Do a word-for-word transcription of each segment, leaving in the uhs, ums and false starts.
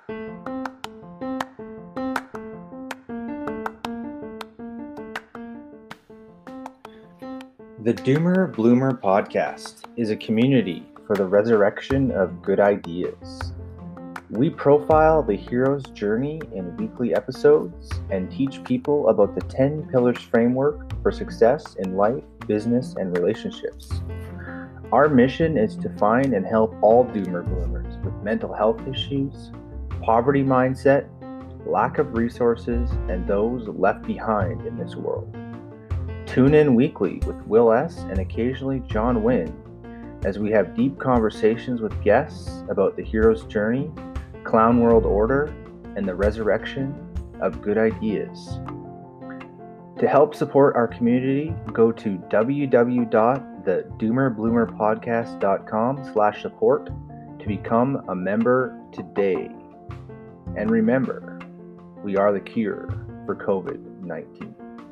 The Doomer Bloomer podcast is a community for the resurrection of good ideas. We profile the hero's journey in weekly episodes and teach people about the ten pillars framework for success in life, business, and relationships. Our mission is to find and help all Doomer Bloomers with mental health issues, poverty mindset, lack of resources, and those left behind in this world. Tune in weekly with Will S. and occasionally John Wynn as we have deep conversations with guests about the hero's journey, Clown World Order, and the resurrection of good ideas. To help support our community, go to w w w dot the doomer bloomer podcast dot com slash support to become a member today. And remember, we are the cure for covid nineteen.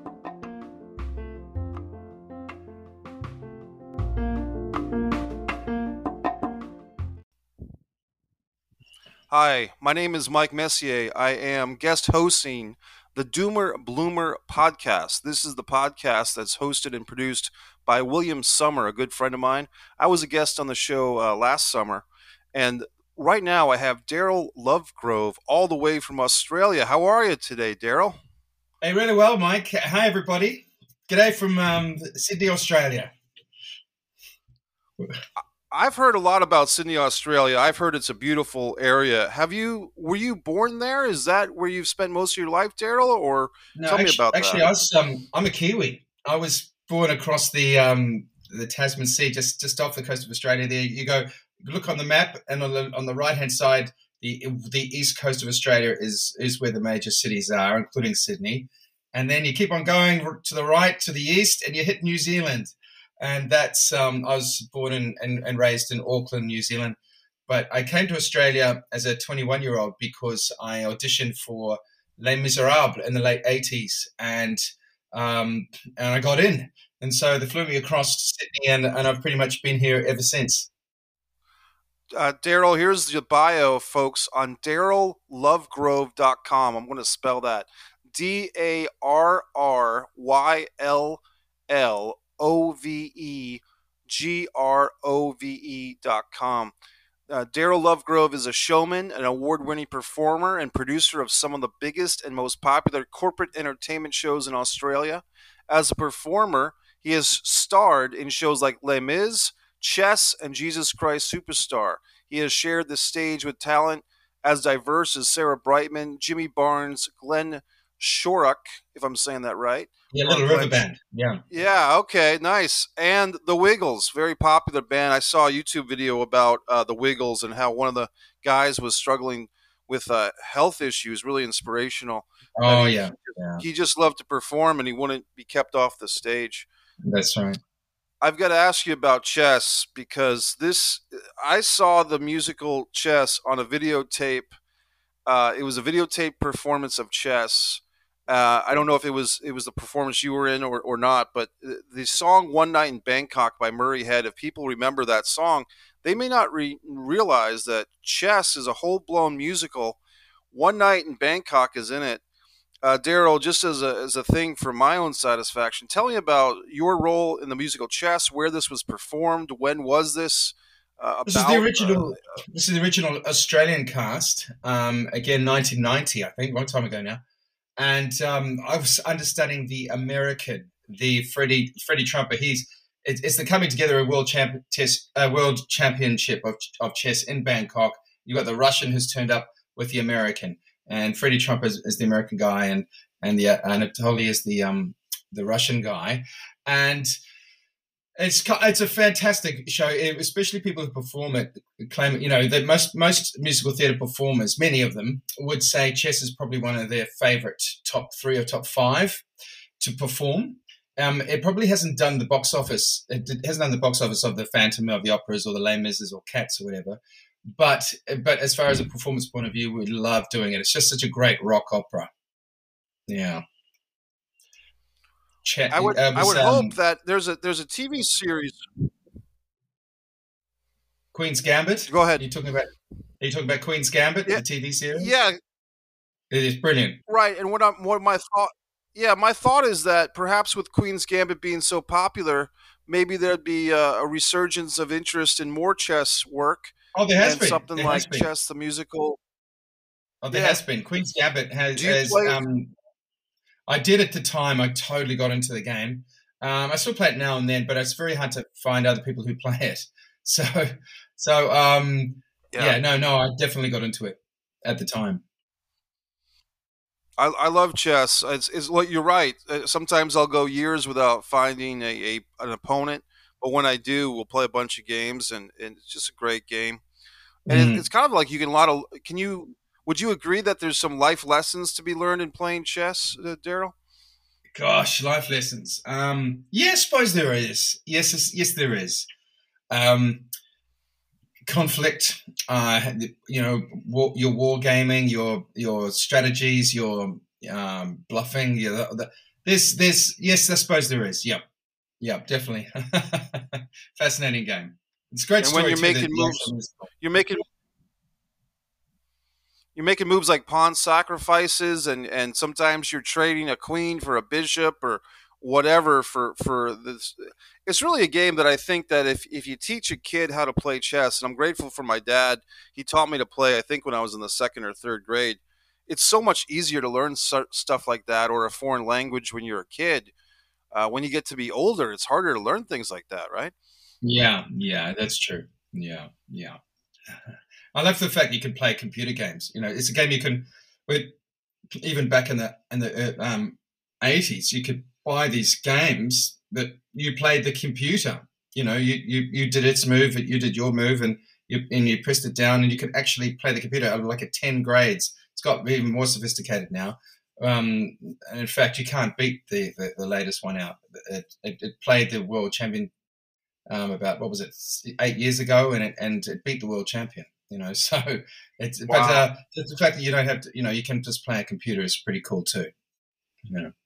Hi, my name is Mike Messier. I am guest hosting the Doomer Bloomer podcast. This is the podcast that's hosted and produced by William Summer, a good friend of mine. I was a guest on the show uh, last summer, and right now I have Daryl Lovegrove all the way from Australia. How are you today, Daryl? Hey, really well, Mike. Hi, everybody. G'day from um, Sydney, Australia. I've heard a lot about Sydney, Australia. I've heard it's a beautiful area. Have you? Were you born there? Is that where you've spent most of your life, Daryl? Or no, tell actually, me about actually, that. I was, um, I'm a Kiwi. I was born across the um, the Tasman Sea, just just off the coast of Australia. There, you go. Look on the map, and on the on the right hand side, the the east coast of Australia is is where the major cities are, including Sydney. And then you keep on going to the right to the east, and you hit New Zealand. And that's, um, I was born in, and, and raised in Auckland, New Zealand. But I came to Australia as a twenty-one-year-old because I auditioned for Les Miserables in the late eighties. And um, and I got in. And so they flew me across to Sydney, and, and I've pretty much been here ever since. Uh, Daryl, here's the bio, folks, on daryl lovegrove dot com. I'm going to spell that. D A R R Y L L O V E G R O V E dot com. Uh, Daryl Lovegrove is a showman, an award-winning performer, and producer of some of the biggest and most popular corporate entertainment shows in Australia. As a performer, he has starred in shows like Les Mis, Chess, and Jesus Christ Superstar. He has shared the stage with talent as diverse as Sarah Brightman, Jimmy Barnes, Glenn Shorrock, if I'm saying that right. Yeah, Little River Band. Yeah. Yeah, okay, nice. And the Wiggles, very popular band. I saw a YouTube video about uh, the Wiggles and how one of the guys was struggling with uh, health issues, really inspirational. Oh, he, yeah. yeah. He just loved to perform, and he wouldn't be kept off the stage. That's right. I've got to ask you about Chess, because this I saw the musical Chess on a videotape. Uh, it was a videotape performance of Chess. Uh, I don't know if it was it was the performance you were in or, or not, but the song "One Night in Bangkok" by Murray Head, if people remember that song, they may not re- realize that Chess is a whole-blown musical. One Night in Bangkok is in it. Uh, Daryl, just as a, as a thing for my own satisfaction, tell me about your role in the musical Chess, where this was performed, when was this? Uh, this about, is the original. Uh, this is the original Australian cast. Um, again, nineteen ninety, I think, a long time ago now. And um, I was understudying the American, the Freddie Freddie Trumper. He's it's, it's the coming together of world champ test, uh, world championship of of chess in Bangkok. You got the Russian who's turned up with the American, and Freddie Trumper is, is the American guy, and and the uh, Anatoly is the um the Russian guy, and. It's it's a fantastic show, especially people who perform it claim, you know, that most most musical theatre performers, many of them, would say Chess is probably one of their favourite top three or top five to perform. Um, it probably hasn't done the box office. It hasn't done the box office of the Phantom of the Operas or the Les Mis or Cats or whatever. But but as far as a performance point of view, we love doing it. It's just such a great rock opera. Yeah. Ch- I would, uh, was, I would um, hope that there's a there's a T V series. Queen's Gambit. Go ahead. You're talking about Are you talking about Queen's Gambit, Yeah, the T V series? yeah, It is brilliant. right. And what I'm, what my thought, yeah, my thought is that perhaps with Queen's Gambit being so popular, maybe there'd be a, a resurgence of interest in more chess work Oh, there has and been. something There has like been. Chess the Musical. Oh, there Yeah. has been. Queen's Gambit has, Do you has play? um, I did at the time. I totally got into the game. Um, I still play it now and then, but it's very hard to find other people who play it. So, so um, Yeah. yeah, no, no, I definitely got into it at the time. I, I love chess. It's, it's what you're right. Uh, Sometimes I'll go years without finding a, a an opponent, but when I do, we'll play a bunch of games, and, and it's just a great game. And it, Mm. it's kind of like you can a lot of. Can you? Would you agree that there's some life lessons to be learned in playing chess, uh, Daryl? Gosh, life lessons. Um, yeah, I suppose there is. Yes, yes, yes there is. Um, conflict. Uh, you know, war, your war gaming, your your strategies, your um, bluffing. Yeah, the, the, there's there's yes, I suppose there is. Yep, yep, definitely. Fascinating game. It's a great And when story you're too. The, making the moves, actual musical. you're making you're making moves like pawn sacrifices, and and sometimes you're trading a queen for a bishop or whatever for for this. It's really a game that I think that if if you teach a kid how to play chess, and I'm grateful for my dad, he taught me to play, I think, when I was in the second or third grade. It's so much easier to learn stu- stuff like that, or a foreign language when you're a kid. Uh, when you get to be older, it's harder to learn things like that, right? Yeah, yeah, that's true. Yeah, yeah. I love the fact you can play computer games. You know, it's a game you can. With even back in the in the uh, um, eighties, you could buy these games that you played the computer. You know, you, you, you did its move, you did your move, and you and you pressed it down, and you could actually play the computer at like a ten grades. It's got even more sophisticated now. Um, and in fact, you can't beat the, the, the latest one out. It, it, it played the world champion um, about what was it eight years ago, and it and it beat the world champion. You know, so it's but Wow. uh, the fact that you don't have to, you know, you can just play a computer is pretty cool too. You know.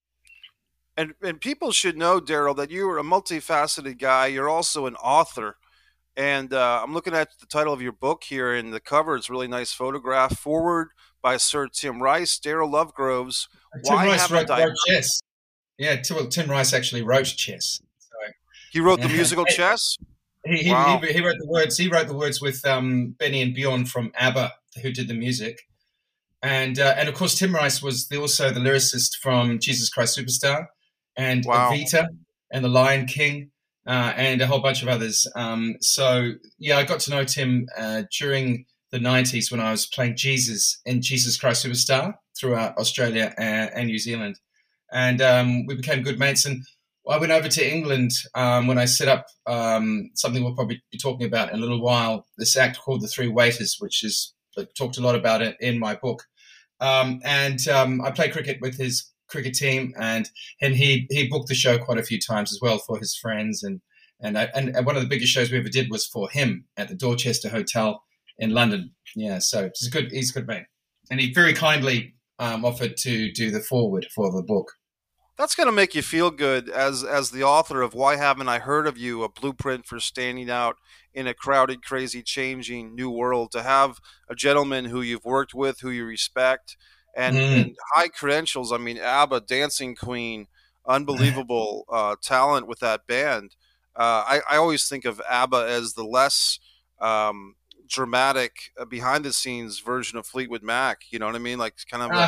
And and people should know, Daryl, that you are a multifaceted guy. You're also an author. And uh, I'm looking at the title of your book here, and the cover is a really nice photograph. Forward by Sir Tim Rice, Daryl Lovegroves. Tim Why Rice haven't wrote, I? wrote chess. Yeah, Tim, well, Tim Rice actually wrote chess. He wrote the So musical chess. he, he, he, Wow. he wrote the words. He wrote the words with um, Benny and Bjorn from ABBA, who did the music, and uh, and of course Tim Rice was the, also the lyricist from Jesus Christ Superstar, and Wow. Evita, and The Lion King, uh, and a whole bunch of others. Um, so yeah, I got to know Tim uh, during the nineties when I was playing Jesus in Jesus Christ Superstar throughout Australia and, and New Zealand, and um, we became good mates. And I went over to England um, when I set up um, something we'll probably be talking about in a little while. This act called The Three Waiters, which is I talked a lot about it in my book. Um, and um, I play cricket with his cricket team, and and he he booked the show quite a few times as well for his friends. And and I, and one of the biggest shows we ever did was for him at the Dorchester Hotel in London. Yeah, so he's a good he's a good mate, and he very kindly um, offered to do the foreword for the book. That's going to make you feel good as as the author of Why Haven't I Heard of You? A Blueprint for Standing Out in a Crowded, Crazy, Changing New World. To have a gentleman who you've worked with, who you respect, and Mm. and high credentials. I mean, ABBA, Dancing Queen, unbelievable uh, talent with that band. Uh, I, I always think of ABBA as the less um, dramatic, uh, behind the scenes version of Fleetwood Mac. You know what I mean? Like kind of a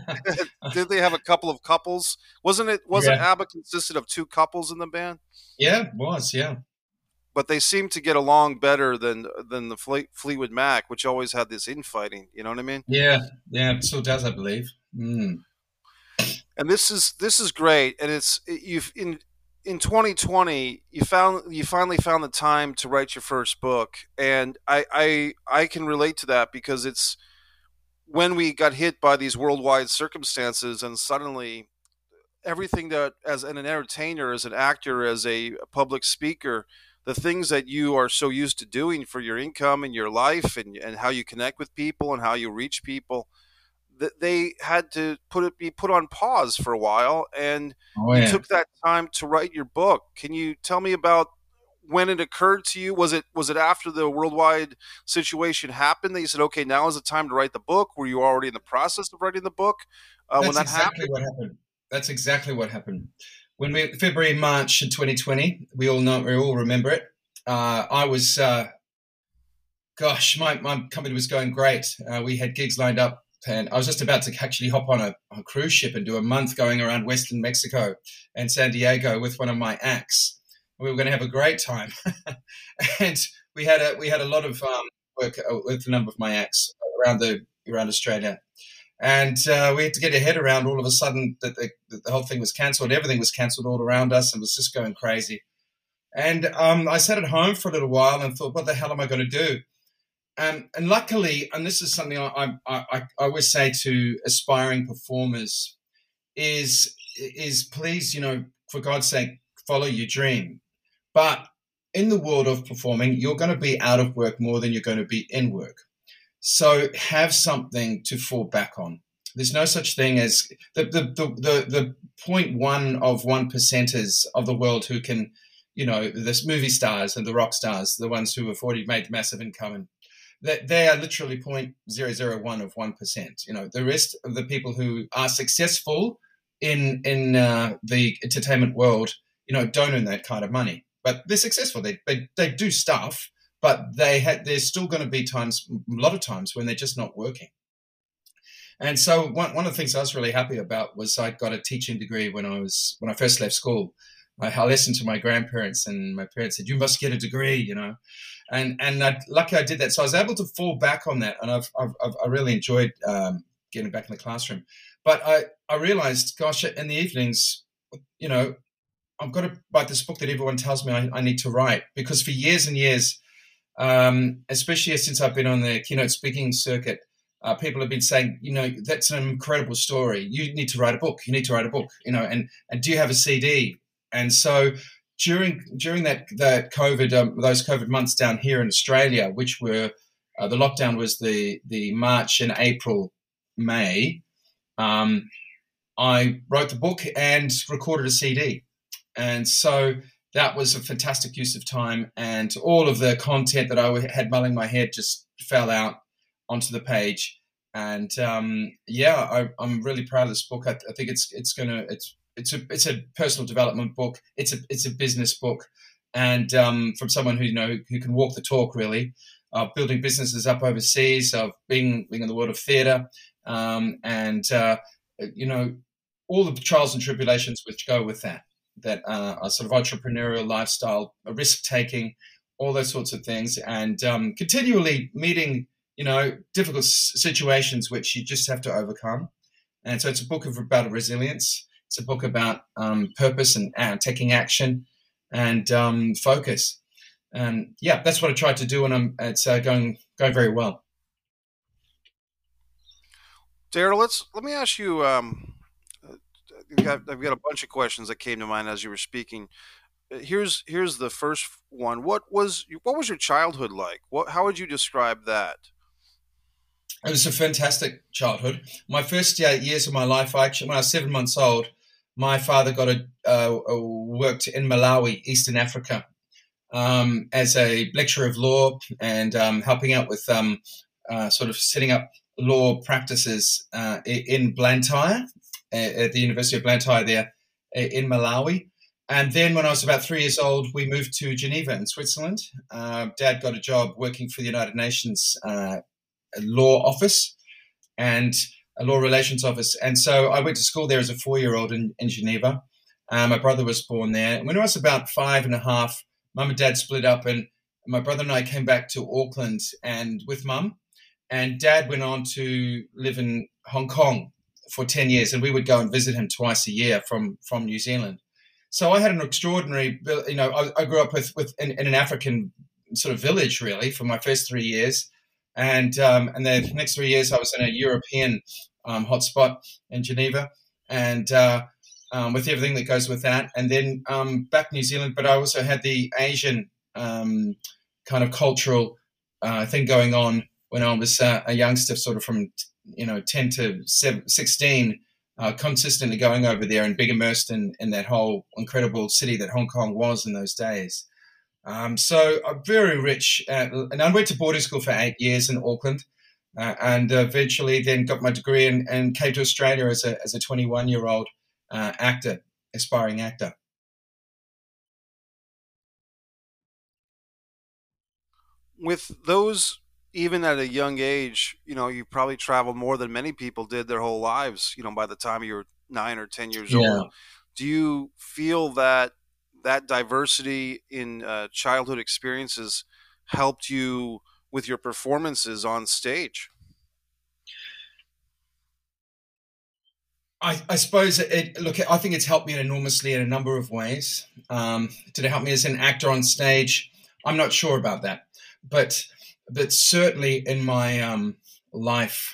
did they have a couple of couples? Wasn't it? Wasn't Yeah, ABBA consisted of two couples in the band? yeah, it was, yeah. But they seemed to get along better than than the Fleet, Fleetwood Mac, which always had this infighting. You know what I mean? Yeah, yeah, it still does, I believe. Mm. And this is this is great. And it's you've in in twenty twenty you found you finally found the time to write your first book, and I I I can relate to that because it's when we got hit by these worldwide circumstances, and suddenly everything that as an entertainer, as an actor, as a public speaker, the things that you are so used to doing for your income and your life, and, and how you connect with people and how you reach people, that they had to put it be put on pause for a while, and Oh you yeah. took that time to write your book. Can you tell me about when it occurred to you? Was it was it after the worldwide situation happened that you said, okay, now is the time to write the book? Were you already in the process of writing the book uh, when That's that exactly happened? what happened. That's exactly what happened. When we February, March in twenty twenty, we all know, we all remember it. Uh, I was, uh, gosh, my, my company was going great. Uh, we had gigs lined up, and I was just about to actually hop on a, a cruise ship and do a month going around Western Mexico and San Diego with one of my acts. We were going to have a great time, and we had a we had a lot of um, work with a number of my acts around the around Australia. And uh, we had to get our head around all of a sudden that the, that the whole thing was cancelled. Everything was cancelled all around us and was just going crazy. And um, I sat at home for a little while and thought, what the hell am I going to do? Um, and luckily, and this is something I, I, I, I always say to aspiring performers, is, is please, you know, for God's sake, follow your dream. But in the world of performing, you're going to be out of work more than you're going to be in work. So have something to fall back on. There's no such thing as the the the the, the point one of one percenters of the world who can, you know, the movie stars and the rock stars, the ones who have already made massive income, and that they are literally point zero zero one of one percent. You know, the rest of the people who are successful in in uh, the entertainment world, you know, don't earn that kind of money, but they're successful. They they they do stuff. But they had, there's still going to be times, a lot of times, when they're just not working. And so one, one of the things I was really happy about was I got a teaching degree when I was when I first left school. I, I listened to my grandparents, and my parents said, "You must get a degree," you know. And and I, lucky I did that, so I was able to fall back on that, and I've I've, I've I really enjoyed um, getting back in the classroom. But I I realized, gosh, in the evenings, you know, I've got to write this book that everyone tells me I, I need to write, because for years and years. Um, especially since I've been on the keynote speaking circuit, uh, people have been saying, you know, that's an incredible story. You need to write a book. You need to write a book, you know, and, and do you have a C D? And so during during that that COVID, um, those COVID months down here in Australia, which were, uh, the lockdown was the, the March and April, May, um, I wrote the book and recorded a C D. And so that was a fantastic use of time, and all of the content that I had mulling my head just fell out onto the page. And um, yeah, I, I'm really proud of this book. I, I think it's it's gonna it's it's a it's a personal development book. It's a it's a business book, and um, from someone who you know who can walk the talk, really, of uh, building businesses up overseas, of being being in the world of theatre, um, and uh, you know all the trials and tribulations which go with that. That uh, are sort of entrepreneurial lifestyle, risk-taking, all those sorts of things, and um, continually meeting, you know, difficult s- situations which you just have to overcome. And so it's a book of, about resilience. It's a book about um, purpose and uh, taking action and um, focus. And yeah, that's what I tried to do, and I'm, it's uh, going going very well. Daryl, let's let me ask you. Um, I've got, I've got a bunch of questions that came to mind as you were speaking. Here's here's the first one. What was what was your childhood like? What how would you describe that? It was a fantastic childhood. My first uh, years of my life, I actually, when I was seven months old, my father got a, uh, a worked in Malawi, Eastern Africa, um, as a lecturer of law and um, helping out with um, uh, sort of setting up law practices uh, in Blantyre, at the University of Blantyre there in Malawi. And then when I was about three years old, we moved to Geneva in Switzerland. Uh, Dad got a job working for the United Nations uh, law office and a law relations office. And so I went to school there as a four-year-old in, in Geneva. Uh, my brother was born there. And when I was about five and a half, Mum and Dad split up, and my brother and I came back to Auckland and with Mum. And Dad went on to live in Hong Kong for ten years, and we would go and visit him twice a year from, from New Zealand. So I had an extraordinary, you know, I, I grew up with, with in, in an African sort of village, really, for my first three years. And um, and the next three years, I was in a European um, hotspot in Geneva, and uh, um, with everything that goes with that. And then um, back New Zealand, but I also had the Asian um, kind of cultural uh, thing going on when I was uh, a youngster, sort of from, you know, ten to sixteen, uh, consistently going over there and being immersed in, in that whole incredible city that Hong Kong was in those days. Um, so I'm very rich. Uh, and I went to boarding school for eight years in Auckland. Uh, and uh, eventually then got my degree and, and came to Australia as a as a twenty-one-year-old uh, actor, aspiring actor. With those, even at a young age, you know, you probably traveled more than many people did their whole lives, you know, by the time you were nine or ten years Yeah. old. Do you feel that that diversity in uh, childhood experiences helped you with your performances on stage? I, I suppose it, it. Look, I think it's helped me enormously in a number of ways. Um, did it help me as an actor on stage? I'm not sure about that, but but certainly in my um, life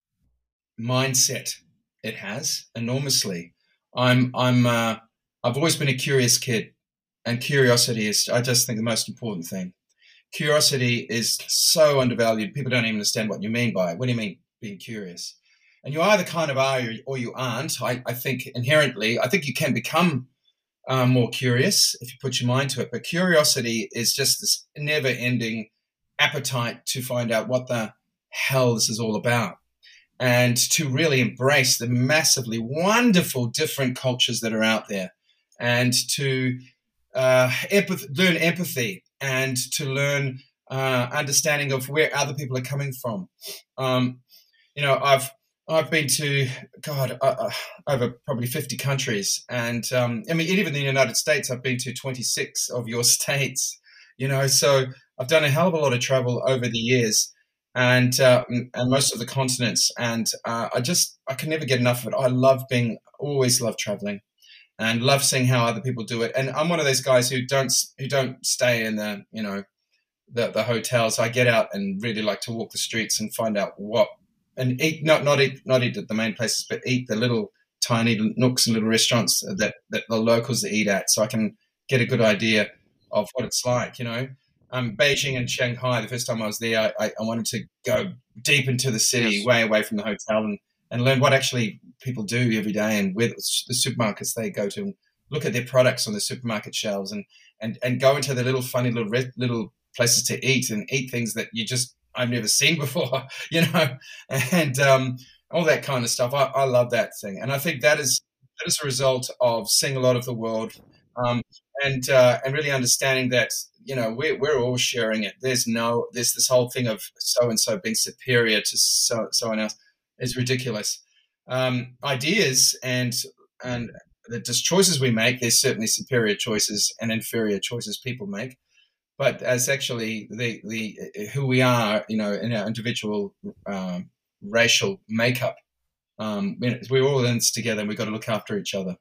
mindset, it has enormously. I'm I'm uh, I've always been a curious kid, and curiosity is, I just think, the most important thing. Curiosity is so undervalued. People don't even understand what you mean by it. What do you mean being curious? And you either kind of are or you aren't. I, I think inherently, I think you can become uh, more curious if you put your mind to it. But curiosity is just this never-ending appetite to find out what the hell this is all about, and to really embrace the massively wonderful different cultures that are out there, and to uh, empath- learn empathy, and to learn uh, understanding of where other people are coming from. Um, you know, I've I've been to God uh, over probably fifty countries, and um, I mean, even in the United States, I've been to twenty-six of your states. You know, so I've done a hell of a lot of travel over the years, and uh, and most of the continents, and uh, I just I can never get enough of it. I love being, always love traveling, and love seeing how other people do it. And I'm one of those guys who don't who don't stay in the you know the the hotels. I get out and really like to walk the streets and find out what. And eat not not eat not eat at the main places, but eat the little tiny nooks and little restaurants that, that the locals eat at, so I can get a good idea of what it's like. You know, um, Beijing and Shanghai. The first time I was there, I, I wanted to go deep into the city, Yes. way away from the hotel, and, and learn what actually people do every day, and where the supermarkets they go to, and look at their products on the supermarket shelves, and and, and go into the little funny little little places to eat and eat things that you just I've never seen before, you know, and um, all that kind of stuff. I, I love that thing, and I think that is that is a result of seeing a lot of the world, um, and uh, and really understanding that you know we're we're all sharing it. There's no there's this whole thing of so and so being superior to so someone else is ridiculous. Um, ideas and and the just choices we make. There's certainly superior choices and inferior choices people make. But as actually the the who we are, you know, in our individual um, racial makeup, um, we're all in this together, and we've got to look after each other.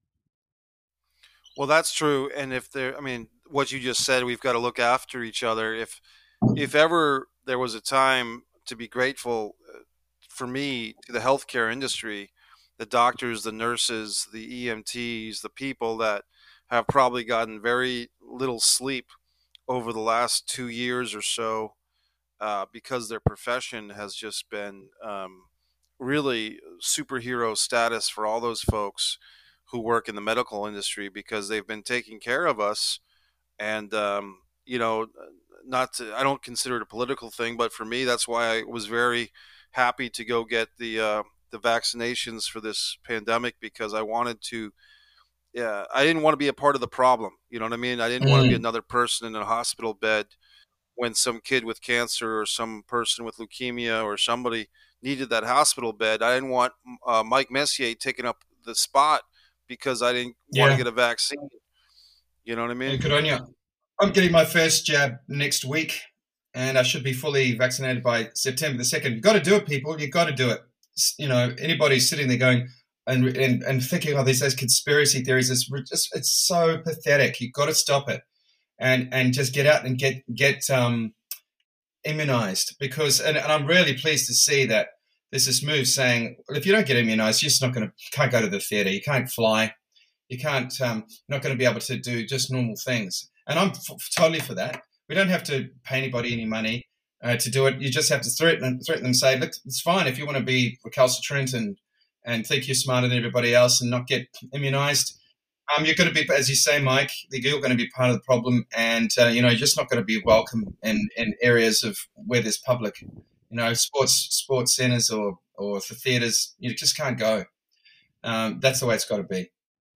Well, that's true. And if there, I mean, what you just said, we've got to look after each other. If if ever there was a time to be grateful, uh, for me, to the healthcare industry, the doctors, the nurses, the E M Ts, the people that have probably gotten very little sleep over the last two years or so, uh, because their profession has just been um, really superhero status for all those folks who work in the medical industry, because they've been taking care of us. And, um, you know, not to, I don't consider it a political thing, but for me, that's why I was very happy to go get the, uh, the vaccinations for this pandemic, because I wanted to, yeah, I didn't want to be a part of the problem. You know what I mean? I didn't want to be Mm. another person in a hospital bed when some kid with cancer or some person with leukemia or somebody needed that hospital bed. I didn't want uh, Mike Messier taking up the spot because I didn't want to Yeah, get a vaccine. You know what I yeah, mean? good on you. I'm getting my first jab next week, and I should be fully vaccinated by September the second. You've got to do it, people. You've got to do it. S- You know, anybody sitting there going and and, and thinking, oh, these those conspiracy theories, it's, re- just, it's so pathetic. You've got to stop it, and and just get out and get get um, immunized, because and, and I'm really pleased to see that there's this move saying, well, if you don't get immunized, you're just not going to can't go to the theater, you can't fly, you can't um, not going to be able to do just normal things. And I'm f- totally for that. We don't have to pay anybody any money uh, to do it. You just have to threaten threaten them, say, look, it's fine if you want to be recalcitrant and and think you're smarter than everybody else and not get immunized. Um, you're going to be, as you say, Mike, you're going to be part of the problem, and uh, you know, you're just not going to be welcome in, in areas of where there's public, you know, sports sports centers or or the theaters. You just can't go. Um, that's the way it's got to be.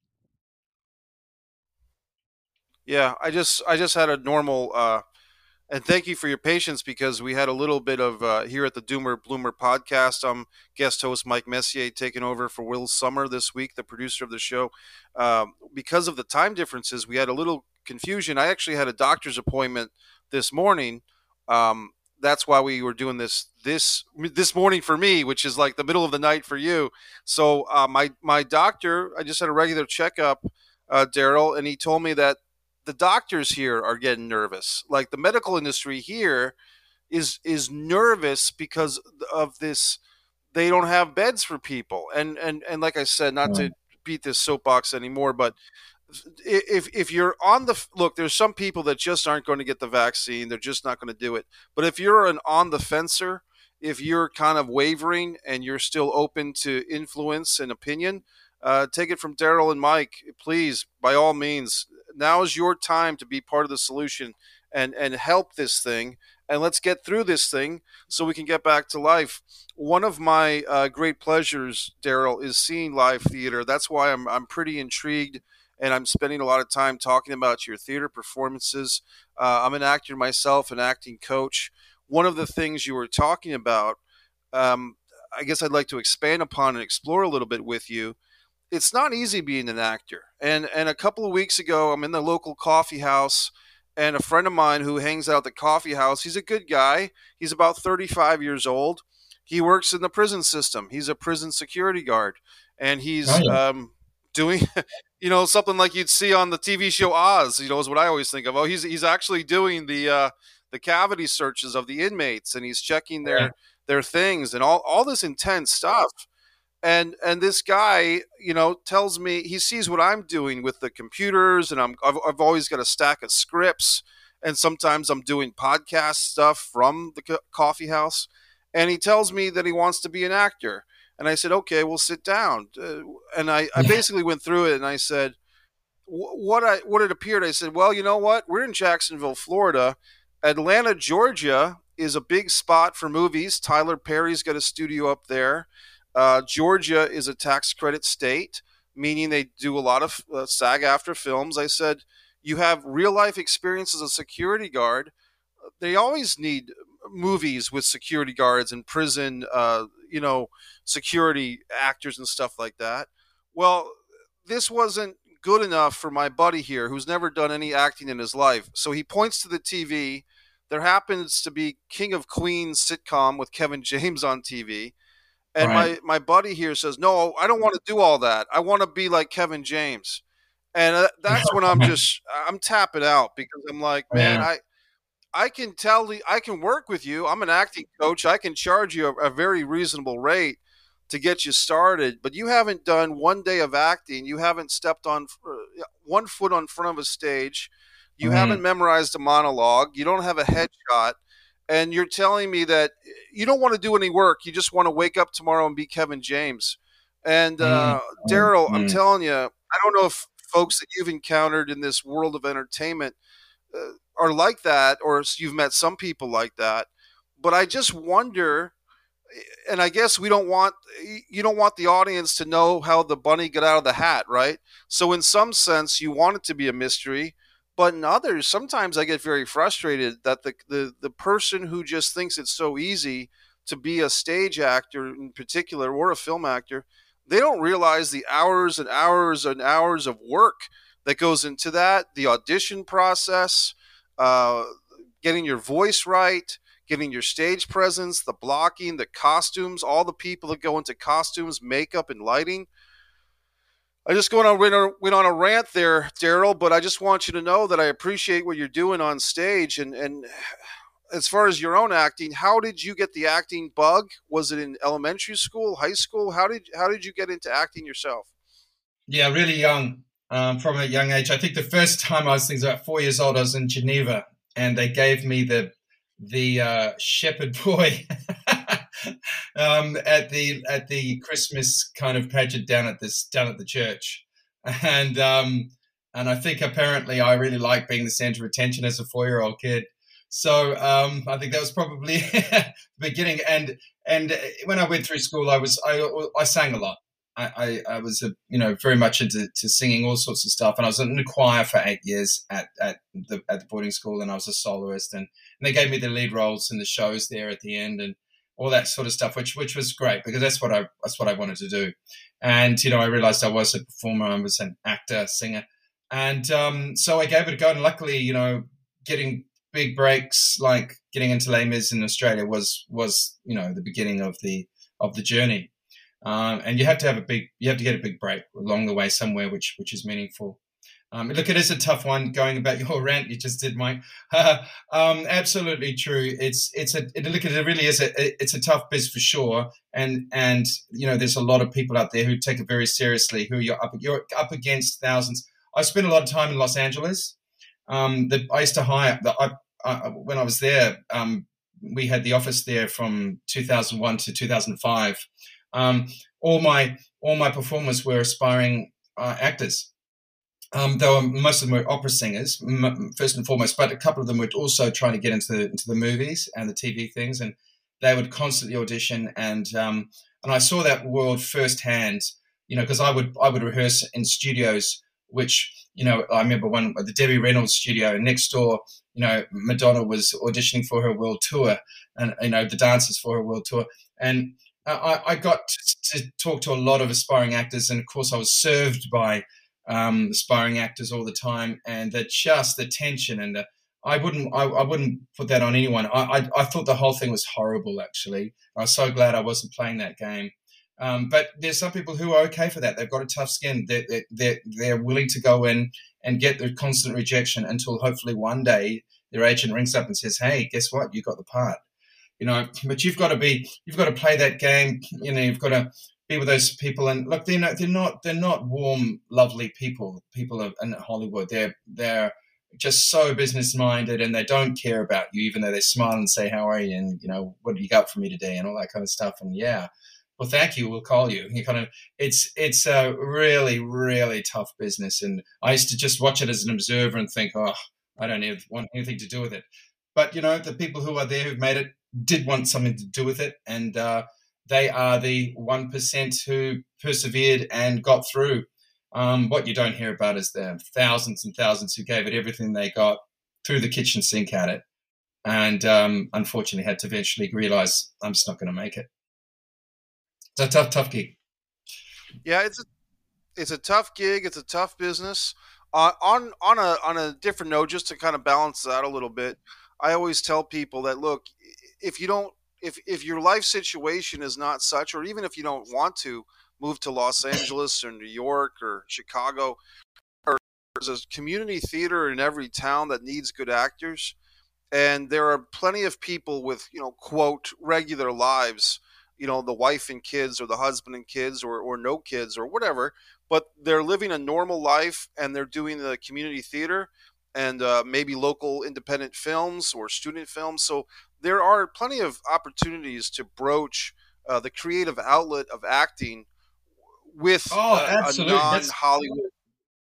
Yeah, I just I just had a normal. Uh, And thank you for your patience, because we had a little bit of uh, here at the Doomer Bloomer podcast. I'm guest host Mike Messier taking over for Will Summer this week, the producer of the show. Um, because of the time differences, we had a little confusion. I actually had a doctor's appointment this morning. Um, that's why we were doing this this this morning for me, which is like the middle of the night for you. So uh, my my doctor, I just had a regular checkup, uh, Daryl, and he told me that the doctors here are getting nervous. Like the medical industry here is is nervous because of this. They don't have beds for people, and and and like I said, not to beat this soapbox anymore, but if if you're on the look, there's some people that just aren't going to get the vaccine. They're just not going to do it. But if you're an on the fencer, if you're kind of wavering and you're still open to influence and opinion, uh, take it from Daryl and Mike, please, by all means. Now is your time to be part of the solution and, and help this thing. And let's get through this thing so we can get back to life. One of my uh, great pleasures, Daryl, is seeing live theater. That's why I'm I'm pretty intrigued, and I'm spending a lot of time talking about your theater performances. Uh, I'm an actor myself, an acting coach. One of the things you were talking about, um, I guess I'd like to expand upon and explore a little bit with you. It's not easy being an actor. And and a couple of weeks ago, I'm in the local coffee house, and a friend of mine who hangs out at the coffee house, he's a good guy. He's about thirty-five years old. He works in the prison system. He's a prison security guard, and he's Oh, yeah. um, doing, you know, something like you'd see on the T V show Oz. You know, is what I always think of. Oh, he's he's actually doing the uh, the cavity searches of the inmates, and he's checking their Yeah. their things and all all this intense stuff. And and this guy, you know, tells me he sees what I'm doing with the computers, and I'm I've, I've always got a stack of scripts, and sometimes I'm doing podcast stuff from the co- coffee house, and he tells me that he wants to be an actor, and I said, okay, we'll sit down, uh, and I, I Yeah. basically went through it, and I said, wh- what I what it appeared, I said, well, you know what, we're in Jacksonville, Florida. Atlanta, Georgia is a big spot for movies. Tyler Perry's got a studio up there. Uh, Georgia is a tax credit state, meaning they do a lot of uh, SAG-AFTRA films. I said, you have real life experience as a security guard. They always need movies with security guards and prison, uh, you know, security actors and stuff like that. Well, this wasn't good enough for my buddy here, who's never done any acting in his life. So he points to the T V. There happens to be King of Queens sitcom with Kevin James on T V. And Right. my, my buddy here says, no, I don't want to do all that. I want to be like Kevin James. And uh, that's when I'm just, I'm tapping out, because I'm like, man, Yeah. I, I can tell the, I can work with you. I'm an acting coach. I can charge you a, a very reasonable rate to get you started, but you haven't done one day of acting. You haven't stepped on uh, one foot on front of a stage. You haven't Mm. memorized a monologue. You don't have a headshot. And you're telling me that you don't want to do any work. You just want to wake up tomorrow and be Kevin James. And Mm. uh, Mm. Daryl, I'm Mm. telling you, I don't know if folks that you've encountered in this world of entertainment uh, are like that, or if you've met some people like that. But I just wonder, and I guess we don't want you don't want the audience to know how the bunny got out of the hat, right? So in some sense, you want it to be a mystery, but in others, sometimes I get very frustrated that the the the person who just thinks it's so easy to be a stage actor in particular, or a film actor, they don't realize the hours and hours and hours of work that goes into that, the audition process, uh, getting your voice right, getting your stage presence, the blocking, the costumes, all the people that go into costumes, makeup, and lighting. I just going on went on, went on a rant there, Daryl, but I just want you to know that I appreciate what you're doing on stage. And and as far as your own acting, how did you get the acting bug? Was it in elementary school, high school? How did how did you get into acting yourself? Yeah, really young, um, from a young age. I think the first time I was, I was about four years old, I was in Geneva, and they gave me the the uh, shepherd boy um, at the at the Christmas kind of pageant down at this down at the church. and um, and I think apparently I really liked being the center of attention as a four-year-old kid. So um, I think that was probably the beginning. And and when I went through school, I was I I sang a lot. I, I, I was a, you know very much into to singing all sorts of stuff, and I was in the choir for eight years at at the at the boarding school, and I was a soloist, and, and they gave me the lead roles in the shows there at the end, and all that sort of stuff, which which was great because that's what I that's what I wanted to do. And you know I realized I was a performer, I was an actor, singer, and um, so I gave it a go. And luckily, you know, getting big breaks like getting into Les Mis in Australia was was you know the beginning of the of the journey. Um, and you have to have a big, you have to get a big break along the way somewhere, which which is meaningful. Um, look, it is a tough one going about your rant you just did, Mike. um, absolutely true. It's it's a it, look, it really is a it's a tough biz for sure. And and you know, there's a lot of people out there who take it very seriously. Who you're up you're up against thousands. I spent a lot of time in Los Angeles. Um, that I used to hire. The, I, I, when I was there, um, we had the office there from two thousand one to two thousand five. Um, all my all my performers were aspiring uh, actors. Um, though most of them were opera singers, m- first and foremost, but a couple of them were also trying to get into the, into the movies and the T V things, and they would constantly audition. And um, and I saw that world firsthand, you know, because I would I would rehearse in studios, which you know I remember one the Debbie Reynolds studio next door. You know, Madonna was auditioning for her world tour, and you know the dancers for her world tour, and I, I got to talk to a lot of aspiring actors, and of course I was served by um, aspiring actors all the time, and that just the tension and the, I wouldn't I, I wouldn't put that on anyone. I, I I thought the whole thing was horrible. Actually, I was so glad I wasn't playing that game. Um, but there's some people who are okay for that. They've got a tough skin. They're they're they're, they're willing to go in and get the constant rejection until hopefully one day their agent rings up and says, "Hey, guess what? You got the part." You know, but you've got to be, you've got to play that game. You know, you've got to be with those people. And look, they're not, they're not, they're not warm, lovely people. People of, in Hollywood, they're they're just so business minded, and they don't care about you, even though they smile and say, "How are you?" and you know, "What do you got for me today?" and all that kind of stuff. And yeah, well, thank you. We'll call you. You kind of, it's it's a really really tough business. And I used to just watch it as an observer and think, "Oh, I don't even want anything to do with it." But you know, the people who are there who've made it did want something to do with it, and uh, they are the one percent who persevered and got through. Um, what you don't hear about is the thousands and thousands who gave it everything they got, threw the kitchen sink at it, and um, unfortunately had to eventually realize, I'm just not going to make it. It's a tough, tough gig. Yeah, it's a, it's a tough gig. It's a tough business. Uh, on on a on a different note, just to kind of balance that a little bit, I always tell people that, look, if you don't, if, if your life situation is not such, or even if you don't want to move to Los Angeles or New York or Chicago, or there's a community theater in every town that needs good actors. And there are plenty of people with, you know, quote, regular lives, you know, the wife and kids or the husband and kids or, or no kids or whatever, but they're living a normal life and they're doing the community theater and uh, maybe local independent films or student films. So there are plenty of opportunities to broach uh, the creative outlet of acting with oh, a, absolutely. a non-Hollywood. That's,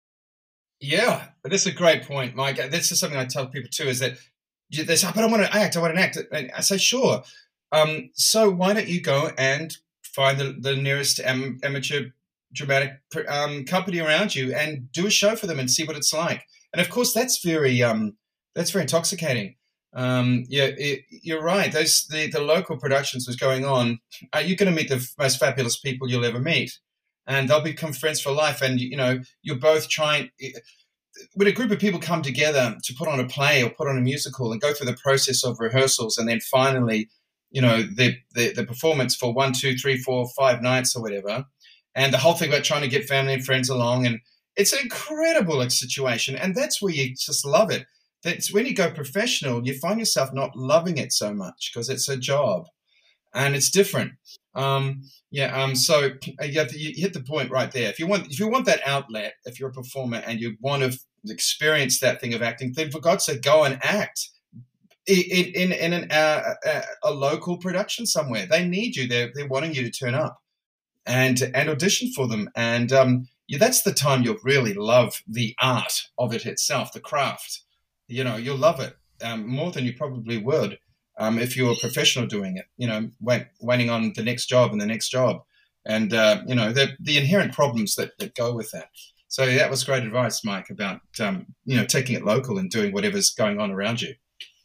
yeah, but that's a great point, Mike. That's just something I tell people too, is that they say, but I want to act, I want to act. And I say, sure. Um, so why don't you go and find the, the nearest am, amateur dramatic um, company around you and do a show for them and see what it's like. And of course, that's very um, that's very intoxicating. Um, yeah, it, you're right. Those the, the local productions was going on. Uh, you're going to meet the most fabulous people you'll ever meet, and they'll become friends for life. And you know, you're both trying. When a group of people come together to put on a play or put on a musical and go through the process of rehearsals, and then finally, you know, the the, the performance for one, two, three, four, five nights or whatever, and the whole thing about trying to get family and friends along and it's an incredible situation, and that's where you just love it. That's when you go professional, you find yourself not loving it so much because it's a job, and it's different. Um, yeah. Um. So you, have to, you hit the point right there. If you want, if you want that outlet, if you're a performer and you want to experience that thing of acting, then for God's sake, go and act in in in an, uh, a, a local production somewhere. They need you. They're they're wanting you to turn up and and audition for them and. Um, you, that's the time you'll really love the art of it itself, the craft. You know, you'll love it um, more than you probably would um, if you were a professional doing it, you know, wait, waiting on the next job and the next job. And, uh, you know, the, the inherent problems that, that go with that. So that was great advice, Mike, about, um, you know, taking it local and doing whatever's going on around you.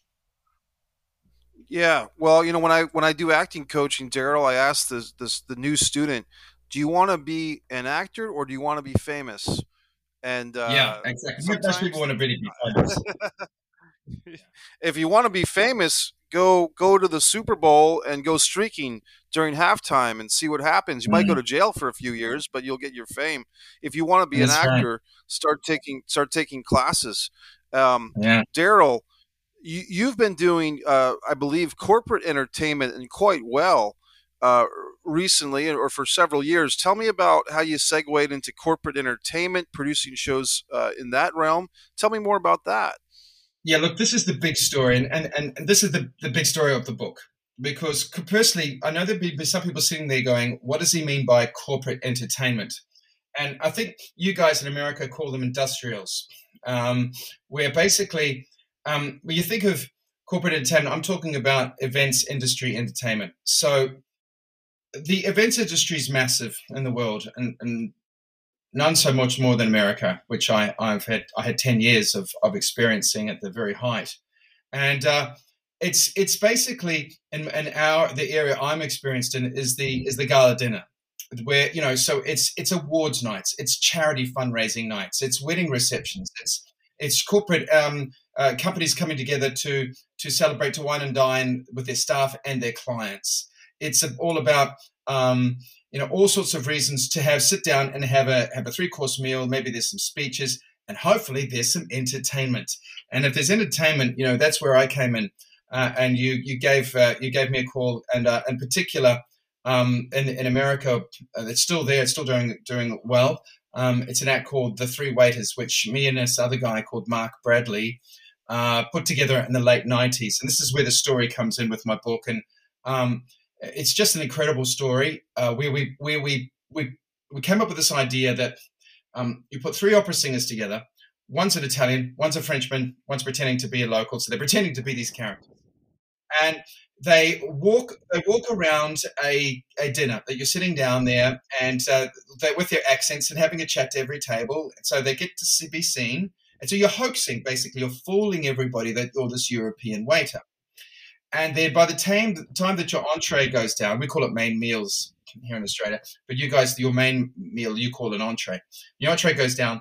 Yeah, well, you know, when I when I do acting coaching, Daryl, I ask this, this the new student, do you want to be an actor or do you want to be famous? And Yeah, uh, exactly. Most people sometimes, want to really be famous. if you want to be famous, go go to the Super Bowl and go streaking during halftime and see what happens. You might go Mm, to jail for a few years, but you'll get your fame. If you want to be an that's right. actor, start taking start taking classes. Um, Yeah. Daryl, you, you've been doing, uh, I believe, corporate entertainment and quite well uh, recently, or for several years. Tell me about how you segued into corporate entertainment, producing shows uh, in that realm. Tell me more about that. Yeah, look, this is the big story, and, and, and this is the, the big story of the book. Because personally, I know there'll be some people sitting there going, what does he mean by corporate entertainment? And I think you guys in America call them industrials, um, where basically, um, when you think of corporate entertainment, I'm talking about events industry entertainment. So the events industry is massive in the world, and, and none so much more than America, which I, I've had I had ten years of, of experiencing at the very height. And uh, it's it's basically in, in our the area I'm experienced in is the is the gala dinner, where you know so it's it's awards nights, it's charity fundraising nights, it's wedding receptions, it's it's corporate um, uh, companies coming together to to celebrate, to wine and dine with their staff and their clients. It's all about um, you know all sorts of reasons to have sit down and have a have a three course meal. Maybe there's some speeches, and hopefully there's some entertainment. And if there's entertainment, you know that's where I came in. Uh, and you you gave uh, you gave me a call, and uh, in particular, um, in in America, uh, it's still there, it's still doing doing well. Um, it's an act called The Three Waiters, which me and this other guy called Mark Bradley uh, put together in the late nineties, and this is where the story comes in with my book. And um, it's just an incredible story uh, where we where we we we came up with this idea that um, you put three opera singers together. One's an Italian, one's a Frenchman, one's pretending to be a local. So they're pretending to be these characters. And they walk they walk around a, a dinner that you're sitting down there, and uh, they're with their accents and having a chat to every table. So they get to see, be seen. And so you're hoaxing, basically. You're fooling everybody that you're this European waiter. And then by the time, the time that your entree goes down, we call it main meals here in Australia, but you guys, your main meal, you call an entree. Your entree goes down.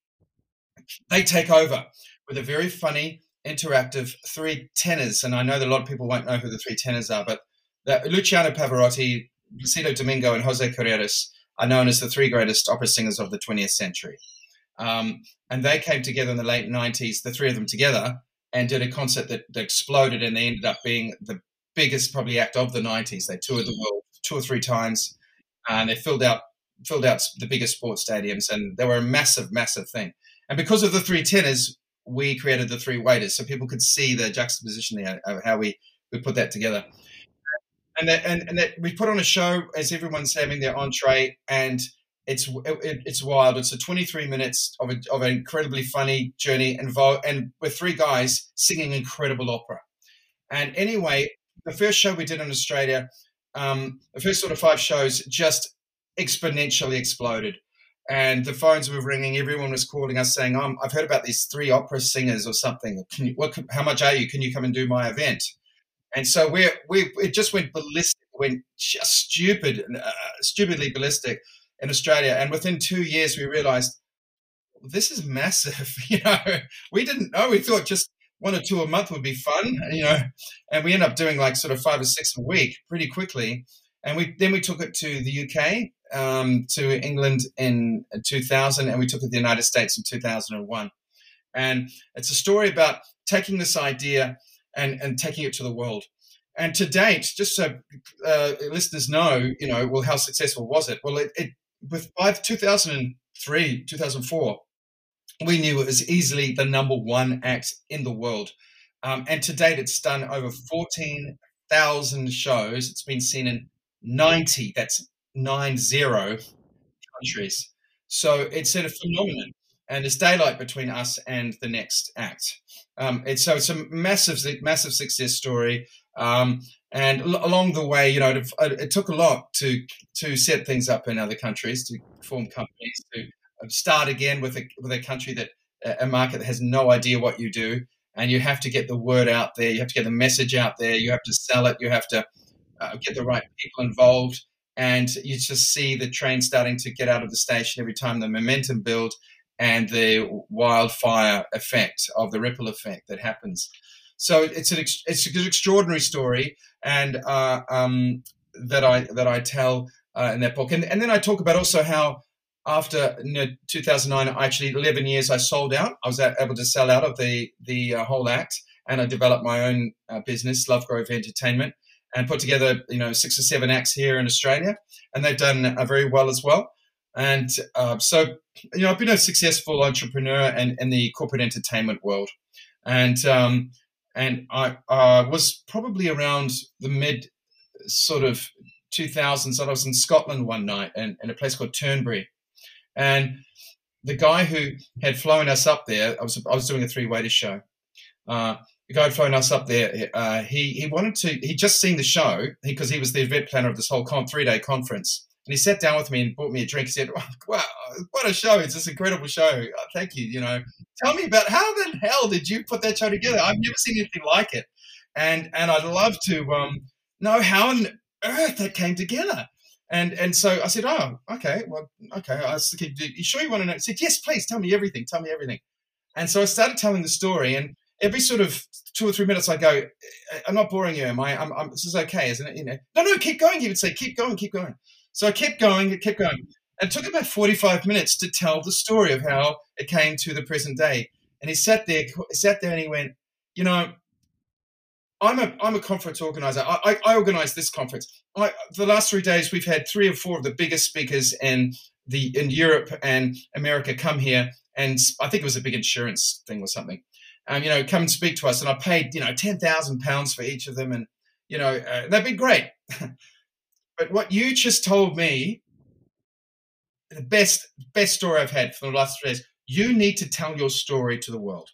They take over with a very funny, interactive three tenors. And I know that a lot of people won't know who the three tenors are, but that Luciano Pavarotti, Placido Domingo, and Jose Carreras are known as the three greatest opera singers of the twentieth century. Um, and they came together in the late nineties, the three of them together, and did a concert that, that exploded, and they ended up being the biggest probably act of the nineties. They toured the world two or three times, and they filled out filled out the biggest sports stadiums, and they were a massive, massive thing. And because of the three tenors, we created the three waiters, so people could see the juxtaposition there of how we, we put that together. And that and, and that we put on a show as everyone's having their entree, and it's it, it's wild. It's a twenty-three minutes of a, of an incredibly funny journey, involved and with three guys singing incredible opera. And anyway, the first show we did in Australia, um, the first sort of five shows just exponentially exploded. And the phones were ringing. Everyone was calling us saying, um, I've heard about these three opera singers or something. Can you, what, how much are you? Can you come and do my event? And so we we it just went ballistic, went just stupid, uh, stupidly ballistic in Australia. And within two years, we realized, well, this is massive. You know, we didn't know. We thought just one or two a month would be fun, you know, and we ended up doing like sort of five or six a week pretty quickly. And we then we took it to the U K, um, to England in two thousand, and we took it to the United States in two thousand one. And it's a story about taking this idea and, and taking it to the world. And to date, just so uh, listeners know, you know, well, how successful was it? Well, it, it with by two thousand three, two thousand four, we knew it was easily the number one act in the world. Um, and to date, it's done over fourteen thousand shows. It's been seen in ninety, that's nine zero countries. So it's a phenomenon, and there's daylight between us and the next act. Um, it's so it's a massive, massive success story. Um, and l- along the way, you know, it, it took a lot to to set things up in other countries, to form companies, to start again with a with a country that a market that has no idea what you do, and you have to get the word out there. You have to get the message out there. You have to sell it. You have to uh, get the right people involved, and you just see the train starting to get out of the station every time the momentum builds and the wildfire effect of the ripple effect that happens. So it's an it's an extraordinary story, and uh, um, that I that I tell uh, in that book, and and then I talk about also how after you know, two thousand nine, actually eleven years, I sold out. I was able to sell out of the the uh, whole act, and I developed my own uh, business, Love Grove Entertainment, and put together you know six or seven acts here in Australia, and they've done uh, very well as well. And uh, so you know I've been a successful entrepreneur in, in the corporate entertainment world, and um, and I uh, was probably around the mid sort of two thousands. I was in Scotland one night in, in a place called Turnberry. And the guy who had flown us up there, I was I was doing a three-waiter show. Uh, the guy who had flown us up there, uh, he he wanted to. He'd just seen the show because he, he was the event planner of this whole con- three-day conference. And he sat down with me and bought me a drink. He said, "Wow, what a show! It's this incredible show. Oh, thank you. You know, tell me about how the hell did you put that show together? I've never seen anything like it, and and I'd love to um, know how on earth that came together." And and so I said, oh, okay, well, okay. I was thinking, you sure you want to know? He said, yes, please, tell me everything. Tell me everything. And so I started telling the story, and every sort of two or three minutes I go, I'm not boring you, am I? I'm, I'm, this is okay, isn't it? You know, no, no, keep going. He would say, keep going, keep going. So I kept going, it kept going. And it took about forty-five minutes to tell the story of how it came to the present day. And he sat there, he sat there and he went, you know, I'm a I'm a conference organizer. I, I, I organize this conference. I, the last three days, we've had three or four of the biggest speakers in the in Europe and America come here, and I think it was a big insurance thing or something. Um, you know, come and speak to us, and I paid you know ten thousand pounds for each of them, and you know uh, they've been great. But what you just told me, the best best story I've had for the last three days. You need to tell your story to the world.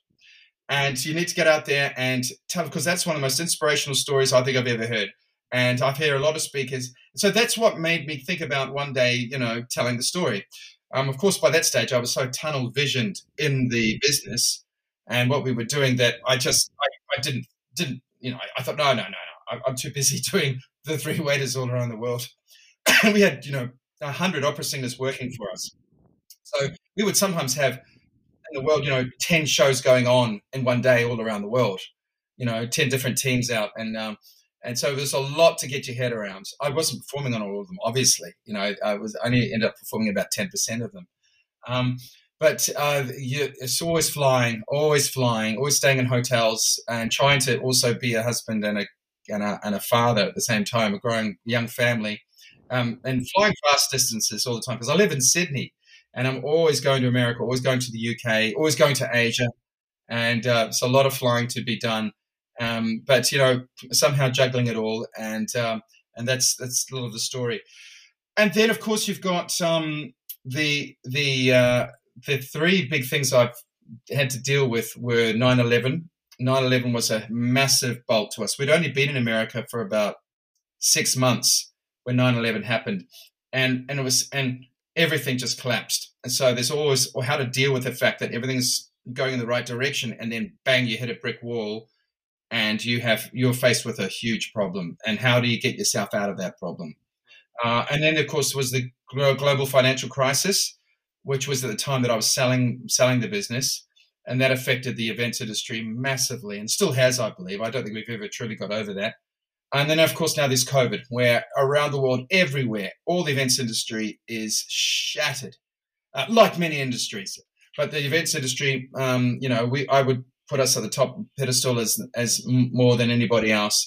And you need to get out there and tell, because that's one of the most inspirational stories I think I've ever heard. And I've heard a lot of speakers. So that's what made me think about one day, you know, telling the story. Um, of course, by that stage, I was so tunnel visioned in the business and what we were doing that I just, I, I didn't, didn't, you know, I, I thought, no, no, no, no, I'm too busy doing the three waiters all around the world. And we had, you know, a hundred opera singers working for us. So we would sometimes have, in the world, you know, ten shows going on in one day all around the world, you know, ten different teams out. And um, and so there's a lot to get your head around. I wasn't performing on all of them, obviously. You know, I was I only ended up performing about ten percent of them. Um, but uh, you, it's always flying, always flying, always staying in hotels and trying to also be a husband and a, and a, and a father at the same time, a growing young family, um, and flying fast distances all the time because I live in Sydney. And I'm always going to America, always going to the U K, always going to Asia. And uh, it's a lot of flying to be done. Um, but, you know, somehow juggling it all. And um, and that's that's a little of the story. And then, of course, you've got um, the, the, uh, the three big things I've had to deal with were nine eleven. nine eleven was a massive bolt to us. We'd only been in America for about six months when nine eleven happened. And, and it was... and everything just collapsed. And so there's always, or how to deal with the fact that everything's going in the right direction and then bang, you hit a brick wall and you have, you're faced with a huge problem. And how do you get yourself out of that problem? Uh, and then, of course, was the global financial crisis, which was at the time that I was selling, selling the business. And that affected the events industry massively and still has, I believe. I don't think we've ever truly got over that. And then, of course, now there's COVID, where around the world, everywhere, all the events industry is shattered, uh, like many industries. But the events industry, um, you know, we I would put us at the top pedestal as as more than anybody else.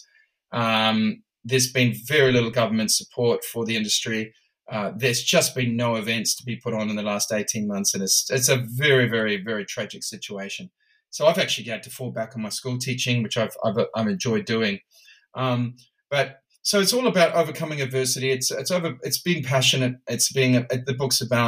Um, there's been very little government support for the industry. Uh, there's just been no events to be put on in the last eighteen months, and it's it's a very, very, very tragic situation. So I've actually had to fall back on my school teaching, which I've I've, I've enjoyed doing. Um, but so it's all about overcoming adversity. It's it's over. It's being passionate. It's being the book's about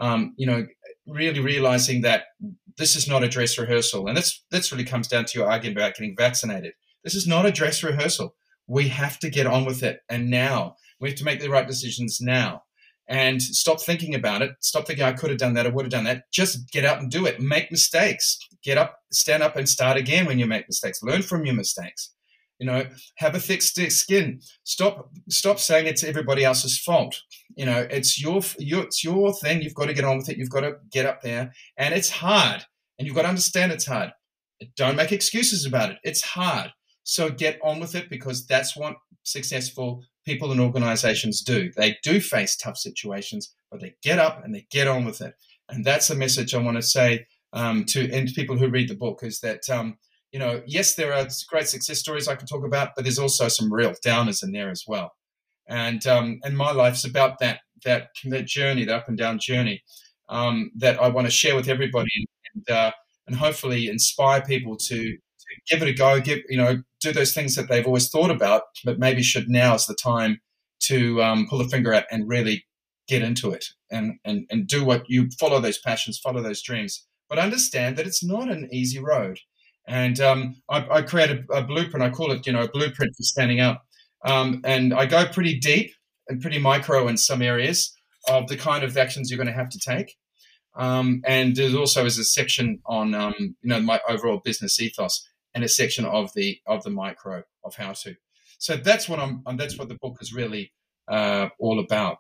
um, you know, really realizing that this is not a dress rehearsal. And that's, that's really comes down to your argument about getting vaccinated. This is not a dress rehearsal. We have to get on with it. And now we have to make the right decisions now. And stop thinking about it. Stop thinking, I could have done that, I would have done that. Just get out and do it. Make mistakes. Get up, stand up and start again when you make mistakes. Learn from your mistakes. You know, have a thick skin. Stop stop saying it's everybody else's fault. You know, it's your, your, it's your thing. You've got to get on with it. You've got to get up there. And it's hard. And you've got to understand it's hard. Don't make excuses about it. It's hard. So get on with it, because that's what successful people and organizations do. They do face tough situations, but they get up and they get on with it. And that's the message I want to say um, to and to people who read the book, is that, um, you know, yes, there are great success stories I can talk about, but there's also some real downers in there as well. And um, and my life's about that that that journey, the up and down journey, um, that I want to share with everybody, and uh, and hopefully inspire people to, to give it a go. Give you know, do those things that they've always thought about, but maybe should now is the time to um, pull the finger out and really get into it, and and and do what you follow those passions, follow those dreams, but understand that it's not an easy road. And um, I, I created a, a blueprint. I call it, you know, a blueprint for standing up. Um, and I go pretty deep and pretty micro in some areas of the kind of actions you're going to have to take. Um, and there also is a section on, um, you know, my overall business ethos, and a section of the of the micro of how to. So that's what I'm. That's what the book is really uh, all about.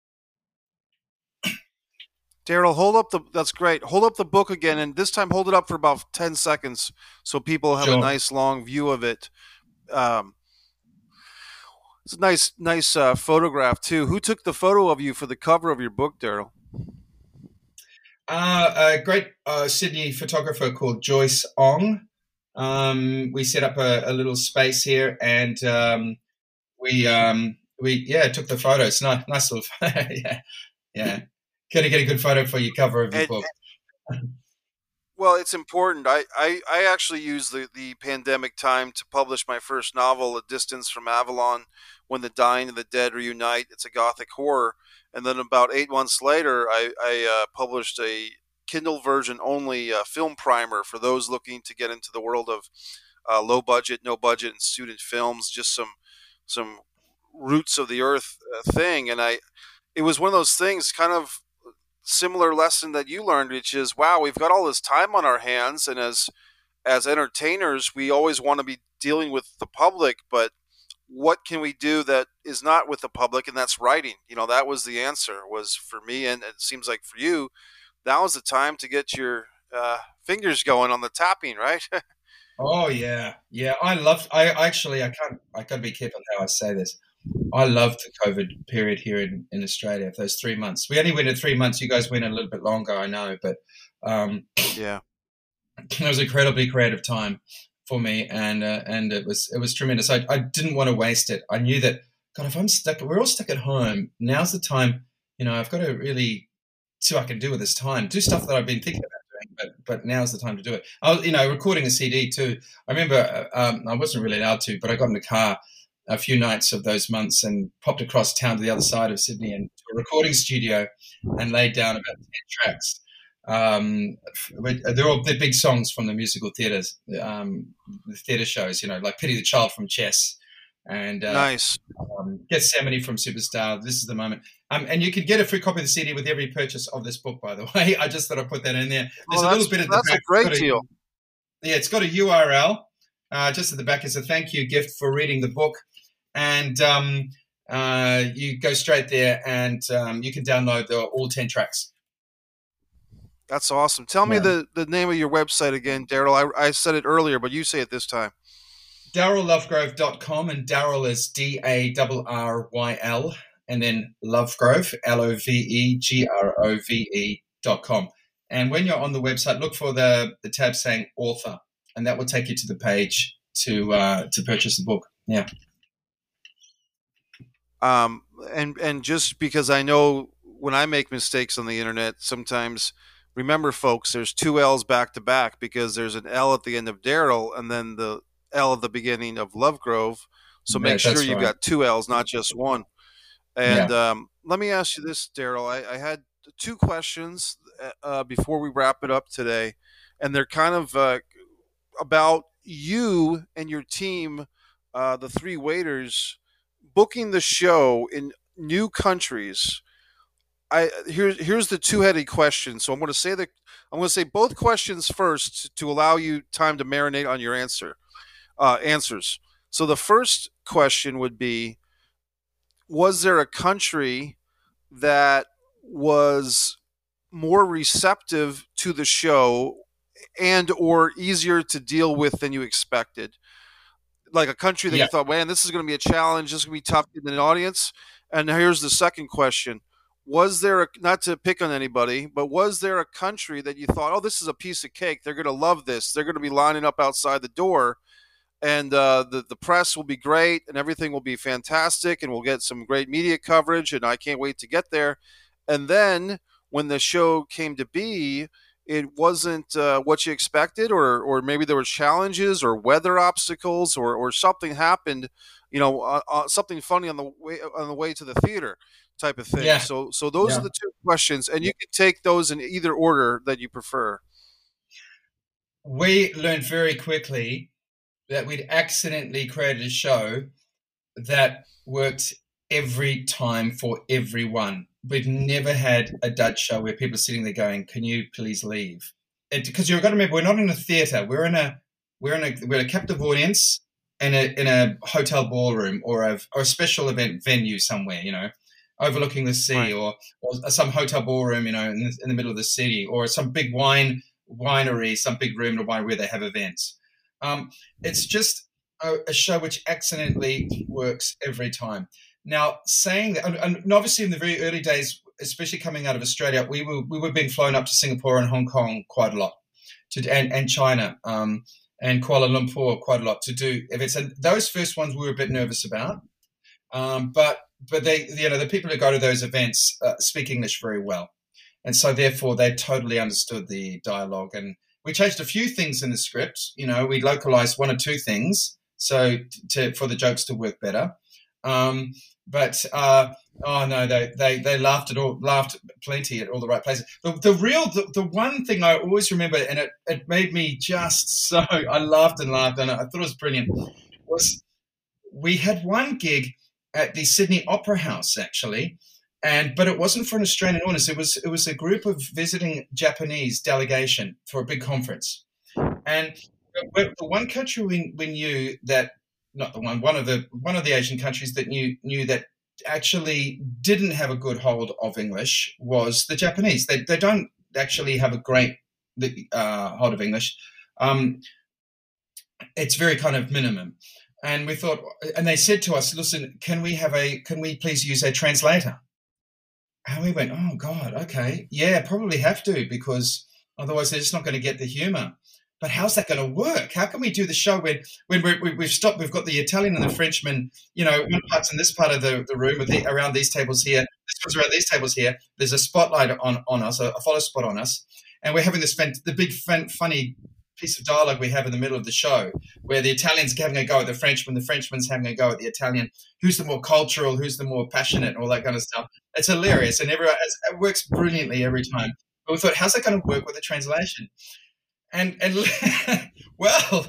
Daryl, hold up the. That's great. Hold up the book again, and this time hold it up for about ten seconds, so people have Sure. a nice long view of it. Um, it's a nice, nice uh, photograph too. Who took the photo of you for the cover of your book, Daryl? Uh, a great uh, Sydney photographer called Joyce Ong. Um, we set up a, a little space here, and um, we um, we yeah took the photos. Nice, nice little yeah, yeah. Got to get a good photo for your cover of your And, book. Well, it's important. I, I, I actually used the, the pandemic time to publish my first novel, A Distance from Avalon, When the Dying and the Dead Reunite. It's a gothic horror. And then about eight months later, I, I uh, published a Kindle version only uh, film primer for those looking to get into the world of uh, low budget, no budget, and student films, just some some roots of the earth uh, thing. And I, it was one of those things, kind of similar lesson that you learned, which is, wow, we've got all this time on our hands, and as as entertainers, we always want to be dealing with the public, but what can we do that is not with the public? And that's writing. You know, that was the answer, was for me, and it seems like for you, that was the time to get your uh, fingers going on the tapping, right? Oh yeah, yeah. I love. I actually, I can't. I got to be careful how I say this. I loved the COVID period here in, in Australia. Those three months. We only went in three months. You guys went a little bit longer, I know, but um, yeah, it was an incredibly creative time for me, and uh, and it was it was tremendous. I, I didn't want to waste it. I knew that, God, if I'm stuck, we're all stuck at home. Now's the time. You know, I've got to really see what I can do with this time. Do stuff that I've been thinking about doing, but but now's the time to do it. I was, you know, recording a C D too. I remember um, I wasn't really allowed to, but I got in the car a few nights of those months and popped across town to the other side of Sydney and to a recording studio and laid down about ten tracks. Um, they're all they're big songs from the musical theatres, um, the theatre shows, you know, like Pity the Child from Chess and uh, nice. um, Gethsemane from Superstar. This is the moment. Um, and you can get a free copy of the C D with every purchase of this book, by the way. I just thought I'd put that in there. There's Oh, a that's little bit at the that's a back. great It's got a- deal. Yeah, it's got a U R L. Uh, just at the back is a thank you gift for reading the book. And um, uh, you go straight there and um, you can download the, all ten tracks. That's awesome. Tell me Yeah. the, the name of your website again, Daryl. I, I said it earlier, but you say it this time. Daryl Lovegrove dot com, and Daryl is D A R R Y L, and then Lovegrove, L O V E G R O V E dot com. And when you're on the website, look for the, the tab saying author, and that will take you to the page to uh, to purchase the book. Yeah. Um, and and just because I know when I make mistakes on the internet, sometimes remember, folks, there's two L's back to back, because there's an L at the end of Daryl and then the L at the beginning of Lovegrove. So Yeah, make sure that's you've right. got two L's, not just one. And Yeah. um, let me ask you this, Daryl. I, I had two questions uh, before we wrap it up today, and they're kind of uh, about you and your team, uh, the three waiters, booking the show in new countries. I here's here's the two-headed question. So I'm going to say the I'm going to say both questions first to, to allow you time to marinate on your answer uh, answers. So the first question would be: was there a country that was more receptive to the show and or easier to deal with than you expected? Like a country that Yeah. you thought, man, this is going to be a challenge, this is going to be tough in the audience. And here's the second question: was there a, not to pick on anybody, but was there a country that you thought, oh, this is a piece of cake, they're going to love this, they're going to be lining up outside the door, and uh, the the press will be great, and everything will be fantastic, and we'll get some great media coverage, and I can't wait to get there. And then when the show came to be, it wasn't uh, what you expected, or or maybe there were challenges or weather obstacles, or or something happened, you know, uh, uh, something funny on the way on the way to the theater, type of thing. Yeah. So so those Yeah. are the two questions, and you can take those in either order that you prefer. We learned very quickly that we'd accidentally created a show that worked every time for everyone. We've never had a Dutch show where people are sitting there going, "Can you please leave?" Because you've got to remember, we're not in a theater. We're in a we're in a we're a captive audience in a in a hotel ballroom or a or a special event venue somewhere, you know, overlooking the sea, Right. or, or some hotel ballroom, you know, in the, in the middle of the city, or some big wine winery, some big room in a winery where they have events. Um, it's just a, a show which accidentally works every time. Now, saying that, and, and obviously in the very early days, especially coming out of Australia, we were we were being flown up to Singapore and Hong Kong quite a lot, to and, and China um, and Kuala Lumpur quite a lot to do events. And those first ones we were a bit nervous about, um, but but they you know the people who go to those events uh, speak English very well, and so therefore they totally understood the dialogue. And we changed a few things in the script. You know, we localized one or two things so to for the jokes to work better. Um, but uh, oh no, they, they they laughed at all, laughed plenty at all the right places. The, the real, the, the one thing I always remember, and it, it made me just so I laughed and laughed, and I thought it was brilliant. Was we had one gig at the Sydney Opera House actually, and but it wasn't for an Australian audience. It was it was a group of visiting Japanese delegation for a big conference, and the one country we, we knew that. Not the one, one of the one of the Asian countries that knew knew that actually didn't have a good hold of English was the Japanese. They they don't actually have a great uh, hold of English. Um, it's very kind of minimum. And we thought, and they said to us, "Listen, can we have a? Can we please use a translator?" And we went, "Oh God, okay, yeah, probably have to because otherwise they're just not going to get the humour." But how's that going to work? How can we do the show when when we're, we, we've stopped? We've got the Italian and the Frenchman. You know, one part's in this part of the, the room with the, around these tables here. This one's around these tables here. There's a spotlight on on us, a, a follow spot on us, and we're having this fun, the big fun, funny piece of dialogue we have in the middle of the show, where the Italian's having a go at the Frenchman, the Frenchman's having a go at the Italian. Who's the more cultural? Who's the more passionate? All that kind of stuff. It's hilarious, and everyone it works brilliantly every time. But we thought, how's that going to work with the translation? And and well,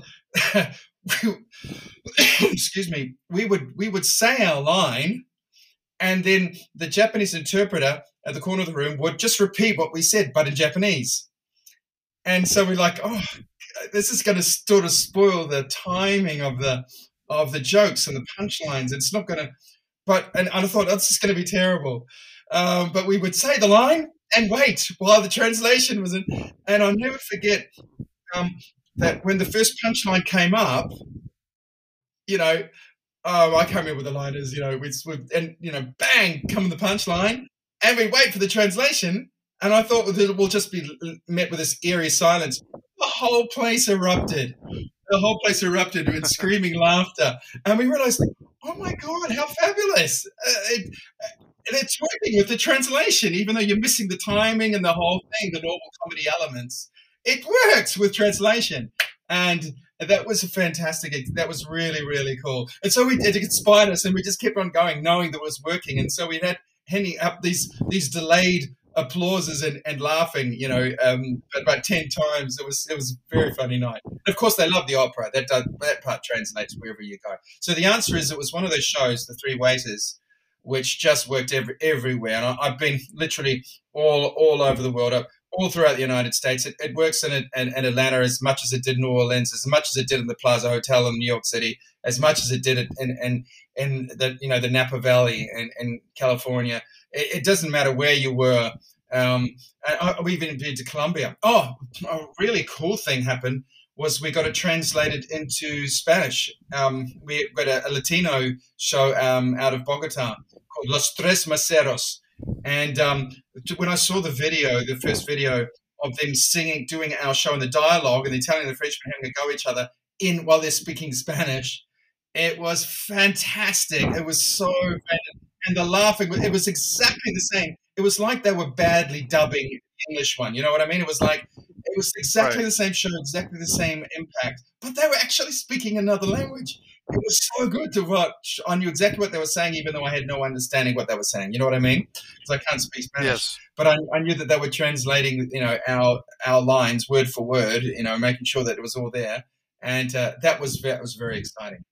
excuse me, we would we would say our line, and then the Japanese interpreter at the corner of the room would just repeat what we said, but in Japanese. And so we're like, oh, this is going to sort of spoil the timing of the of the jokes and the punchlines. It's not going to. But and I thought, oh, this is going to be terrible. Um, but we would say the line and wait while the translation was in. And I'll never forget um, that when the first punchline came up, you know, oh, I can't remember what the line is, you know, we, we, and, you know, bang, come the punchline, and we wait for the translation, and I thought we'll just be met with this eerie silence. The whole place erupted. The whole place erupted with screaming laughter. And we realized, oh, my God, how fabulous. Uh, it, And it's working with the translation, even though you're missing the timing and the whole thing, the normal comedy elements. It works with translation. And And that was a fantastic. That was really, really cool. And so we did. It inspired us, and we just kept on going, knowing that it was working. And so we had handing up these these delayed applauses and, and laughing, you know, um, about ten times. It was it was a very funny night. And of course, they love the opera. That does, that part translates wherever you go. So the answer is, it was one of those shows, The Three Waiters, which just worked every, everywhere. And I, I've been literally all all over the world, all throughout the United States. It, it works in, in, in Atlanta as much as it did in New Orleans, as much as it did in the Plaza Hotel in New York City, as much as it did in in, in the you know the Napa Valley in, in California. It, it doesn't matter where you were. Um, I, I, we even been to Colombia. Oh, a really cool thing happened was we got it translated into Spanish. Um, we got a, a Latino show um, out of Bogota called Los Tres Meseros. And um, when I saw the video, the first video of them singing, doing our show in the dialogue, and the Italian and the Frenchman having a go at each other in while they're speaking Spanish, it was fantastic. It was so fantastic. And the laughing, it was exactly the same. It was like they were badly dubbing the English one. You know what I mean? It was like, it was exactly right. The same show, exactly the same impact, but they were actually speaking another language. It was so good to watch. I knew exactly what they were saying, even though I had no understanding what they were saying. You know what I mean? Because I can't speak Spanish. Yes. But I, I knew that they were translating, you know, our our lines word for word. You know, making sure that it was all there, and uh, that was that was very exciting.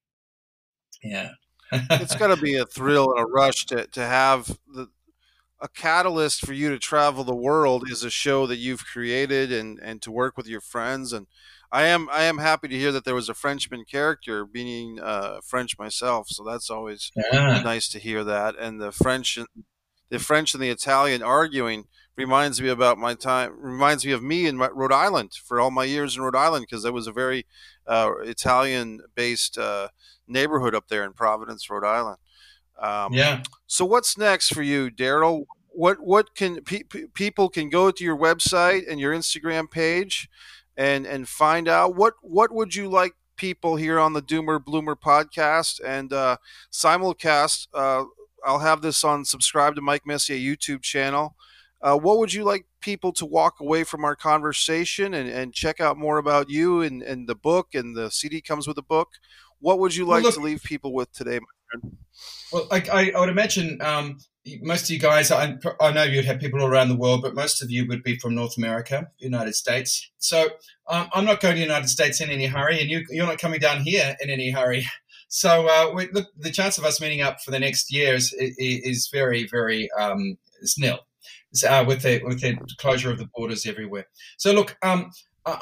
Yeah. It's got to be a thrill and a rush to to have the. A catalyst for you to travel the world is a show that you've created, and, and to work with your friends. And I am I am happy to hear that there was a Frenchman character, being uh, French myself. So that's always yeah. nice to hear that. And the French, the French and the Italian arguing reminds me about my time. Reminds me of me in Rhode Island for all my years in Rhode Island, because there was a very uh, Italian-based uh, neighborhood up there in Providence, Rhode Island. Um, yeah. So what's next for you, Daryl? What what can pe- people can go to your website and your Instagram page, and and find out what what would you like people here on the Doomer Bloomer podcast and uh, simulcast? Uh, I'll have this on Subscribe to Mike Messier YouTube channel. Uh, what would you like people to walk away from our conversation and, and check out more about you and, and the book, and the C D comes with the book? What would you like well, look, to leave people with today, my friend? Well, I, I, I would imagine um, most of you guys, I, I know you'd have people all around the world, but most of you would be from North America, United States. So um, I'm not going to the United States in any hurry, and you, you're not coming down here in any hurry. So uh, we, look, the chance of us meeting up for the next year is, is very, very um, it's nil uh, with, the, with the closure of the borders everywhere. So look, um, uh,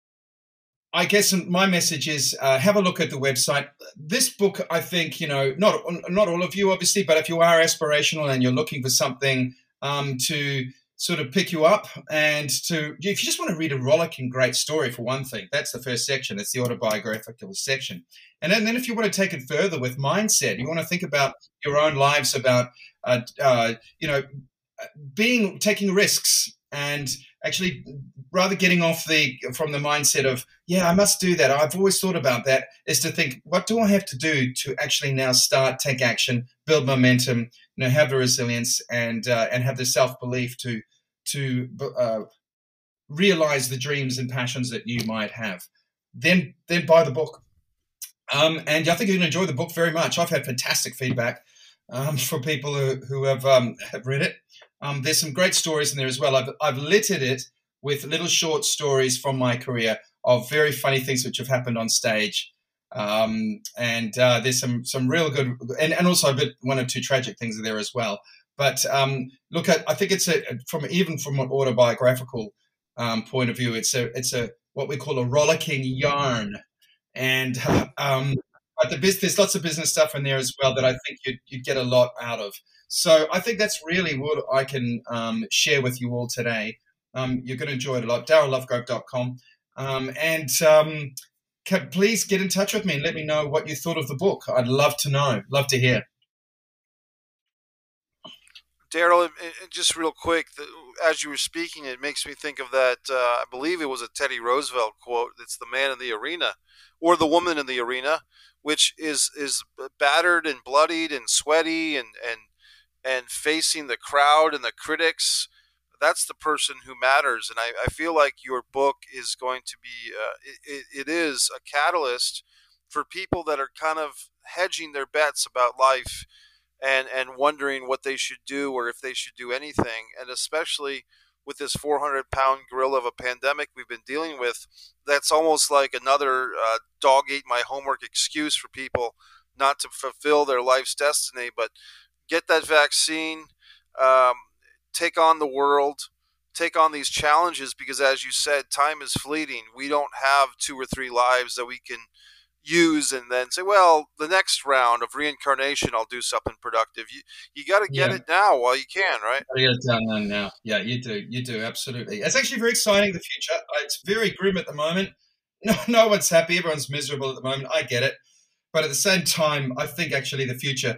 I guess my message is uh, have a look at the website. This book, I think, you know, not not all of you, obviously, but if you are aspirational and you're looking for something um, to sort of pick you up, and to, if you just want to read a rollicking great story, for one thing, that's the first section. It's the autobiographical section. And then, and then if you want to take it further with mindset, you want to think about your own lives, about, uh, uh, you know, being, taking risks, and actually rather getting off the from the mindset of, yeah, I must do that, I've always thought about that, is to think, what do I have to do to actually now start, take action, build momentum, you know, have the resilience, and uh, and have the self-belief to to uh, realize the dreams and passions that you might have. Then then buy the book. Um, and I think you're going to enjoy the book very much. I've had fantastic feedback um, from people who, who have, um, have read it. Um, there's some great stories in there as well. I've, I've littered it with little short stories from my career of very funny things which have happened on stage. Um, and uh, there's some some real good, and, and also a bit one or two tragic things in there as well. But um, look, at, I think it's a from even from an autobiographical um, point of view, it's a it's a what we call a rollicking yarn. And um, but the biz, there's lots of business stuff in there as well that I think you'd, you'd get a lot out of. So I think that's really what I can um, share with you all today. Um, you're going to enjoy it a lot. Daryl Lovegrove dot com. Um, and um, can, please get in touch with me and let me know what you thought of the book. I'd love to know, love to hear. Daryl, just real quick, as you were speaking, it makes me think of that, uh, I believe it was a Teddy Roosevelt quote, it's the man in the arena, or the woman in the arena, which is is battered and bloodied and sweaty and, and, and facing the crowd and the critics. that's the person who matters. And I, I feel like your book is going to be, uh, it, it is a catalyst for people that are kind of hedging their bets about life and, and wondering what they should do or if they should do anything. And especially with this four hundred pound gorilla of a pandemic we've been dealing with, that's almost like another uh, dog ate my homework excuse for people not to fulfill their life's destiny. But get that vaccine, um, take on the world, take on these challenges, because as you said, time is fleeting. We don't have two or three lives that we can use and then say, well, the next round of reincarnation, I'll do something productive. You you got to get Yeah. it now while you can, right? I get it done now. Yeah, you do. You do. Absolutely. It's actually very exciting, the future. It's very grim at the moment. No, no one's happy. Everyone's miserable at the moment. I get it. But at the same time, I think actually the future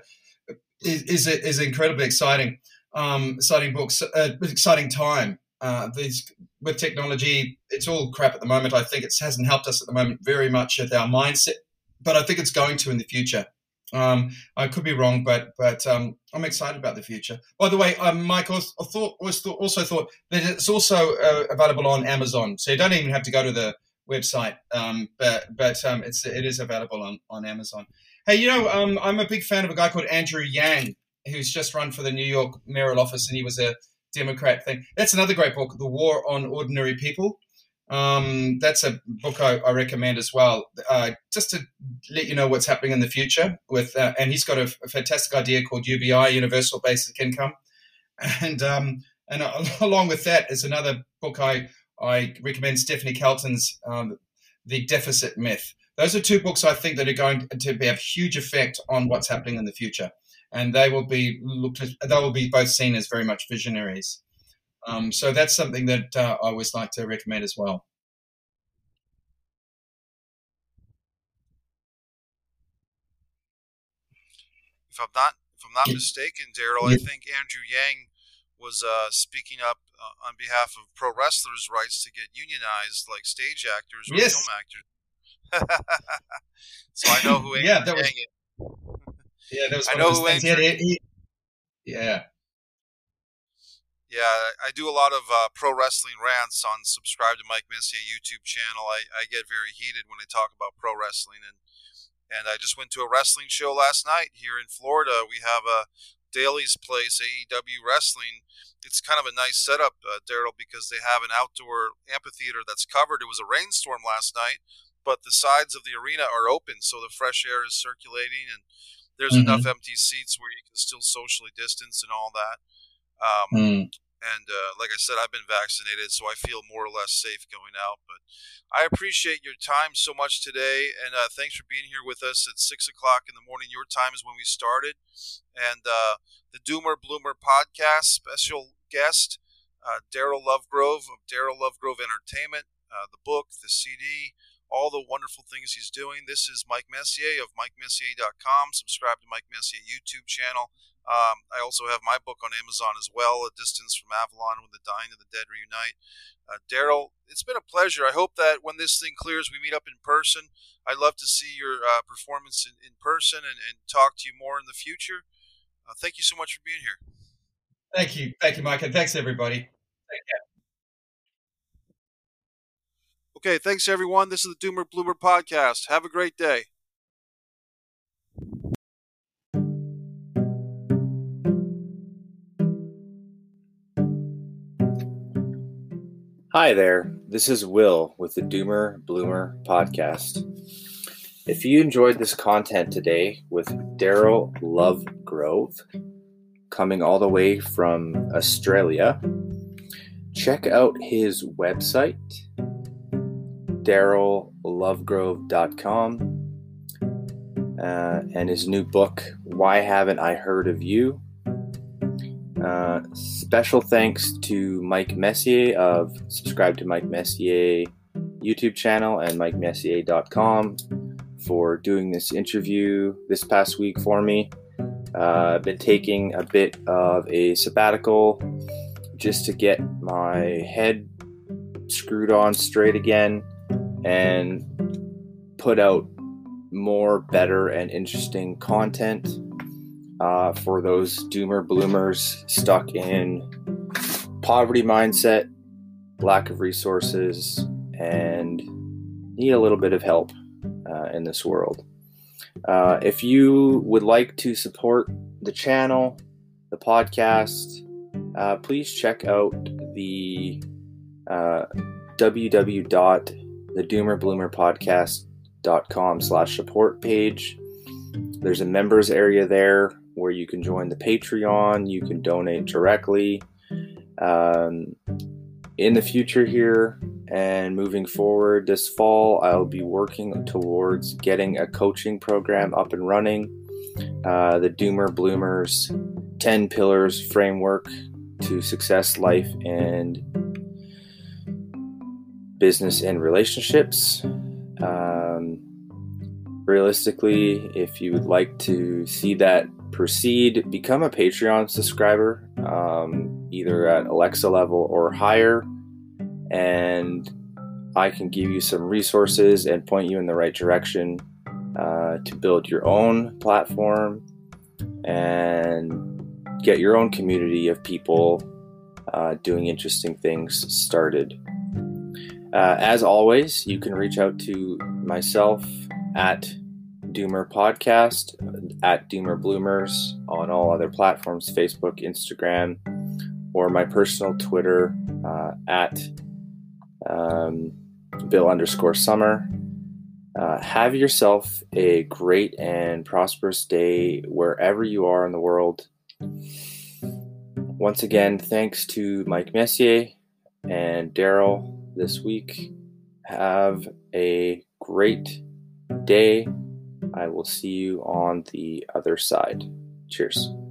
is is, is incredibly exciting. Um, exciting books, uh, exciting time. Uh, these with technology, it's all crap at the moment. I think it hasn't helped us at the moment very much with our mindset, but I think it's going to in the future. Um, I could be wrong, but but um, I'm excited about the future. By the way, um, Mike, I thought, also thought that it's also uh, available on Amazon, so you don't even have to go to the website. Um, but but um, it's it is available on, on Amazon. Hey, you know, um, I'm a big fan of a guy called Andrew Yang, who's just run for the New York mayoral office, and he was a Democrat thing. That's another great book, The War on Ordinary People. Um, that's a book I, I recommend as well, uh, just to let you know what's happening in the future. With uh, and he's got a, a fantastic idea called U B I, Universal Basic Income, and um, and uh, along with that is another book I I recommend, Stephanie Kelton's um, The Deficit Myth. Those are two books I think that are going to have huge effect on what's happening in the future, and they will be looked at, they will be both seen as very much visionaries. Um, so that's something that uh, I always like to recommend as well. If I'm not, if I'm not mistaken, Daryl, I think Andrew Yang was uh, speaking up uh, on behalf of pro wrestlers' rights to get unionized, like stage actors or yes. film actors. So I know who Andrew yeah, that was, Yang is. Yeah, that was. I know who Andrew. He, he, yeah. Yeah, I do a lot of uh, pro wrestling rants on Subscribe to Mike Messier YouTube channel. I, I get very heated when I talk about pro wrestling, and and I just went to a wrestling show last night here in Florida. We have a Daly's Place, A E W Wrestling. It's kind of a nice setup, uh, Daryl, because they have an outdoor amphitheater that's covered. It was a rainstorm last night, but the sides of the arena are open, so the fresh air is circulating, and there's mm-hmm. enough empty seats where you can still socially distance and all that. Um, mm. And uh, like I said, I've been vaccinated, so I feel more or less safe going out. But I appreciate your time so much today, and uh, thanks for being here with us at six o'clock in the morning. Your time is when we started. And uh, the Doomer Bloomer podcast, special guest, uh, Daryl Lovegrove of Daryl Lovegrove Entertainment, uh, the book, the C D, all the wonderful things he's doing. This is Mike Messier of Mike Messier dot com. Subscribe to Mike Messier YouTube channel. Um, I also have my book on Amazon as well, A Distance from Avalon, When the Dying and the Dead Reunite. Uh, Daryl, it's been a pleasure. I hope that when this thing clears, we meet up in person. I'd love to see your uh, performance in, in person and, and talk to you more in the future. Uh, thank you so much for being here. Thank you. Thank you, Mike. And thanks, everybody. Take care. Okay, thanks, everyone. This is the Doomer Bloomer podcast. Have a great day. Hi there, this is Will with the Doomer Bloomer podcast. If you enjoyed this content today with Daryl Lovegrove, coming all the way from Australia, check out his website, daryl lovegrove dot com, uh, and his new book, Why Haven't I Heard of You? Uh, special thanks to Mike Messier of Subscribe to Mike Messier YouTube channel and Mike Messier dot com for doing this interview this past week for me. Uh, I've been taking a bit of a sabbatical just to get my head screwed on straight again and put out more, better, and interesting content. Uh, for those doomer bloomers stuck in poverty mindset, lack of resources, and need a little bit of help uh, in this world. Uh, if you would like to support the channel, the podcast, uh, please check out the uh, www dot the doomer bloomer podcast dot com slash support page. There's a members area there where you can join the Patreon. You can donate directly. Um, in the future here and moving forward this fall, I'll be working towards getting a coaching program up and running. Uh, the Doomer Bloomers ten Pillars Framework to Success, Life, and Business and Relationships. Um, realistically, if you would like to see that proceed, become a Patreon subscriber, um, either at Alexa level or higher, and I can give you some resources and point you in the right direction uh, to build your own platform and get your own community of people uh, doing interesting things started. Uh, as always, you can reach out to myself at Doomer Podcast, at Doomer Bloomers on all other platforms, Facebook, Instagram, or my personal Twitter uh, at um, Bill underscore Summer. Uh, have yourself a great and prosperous day wherever you are in the world. Once again, thanks to Mike Messier and Daryl this week. Have a great day. I will see you on the other side. Cheers.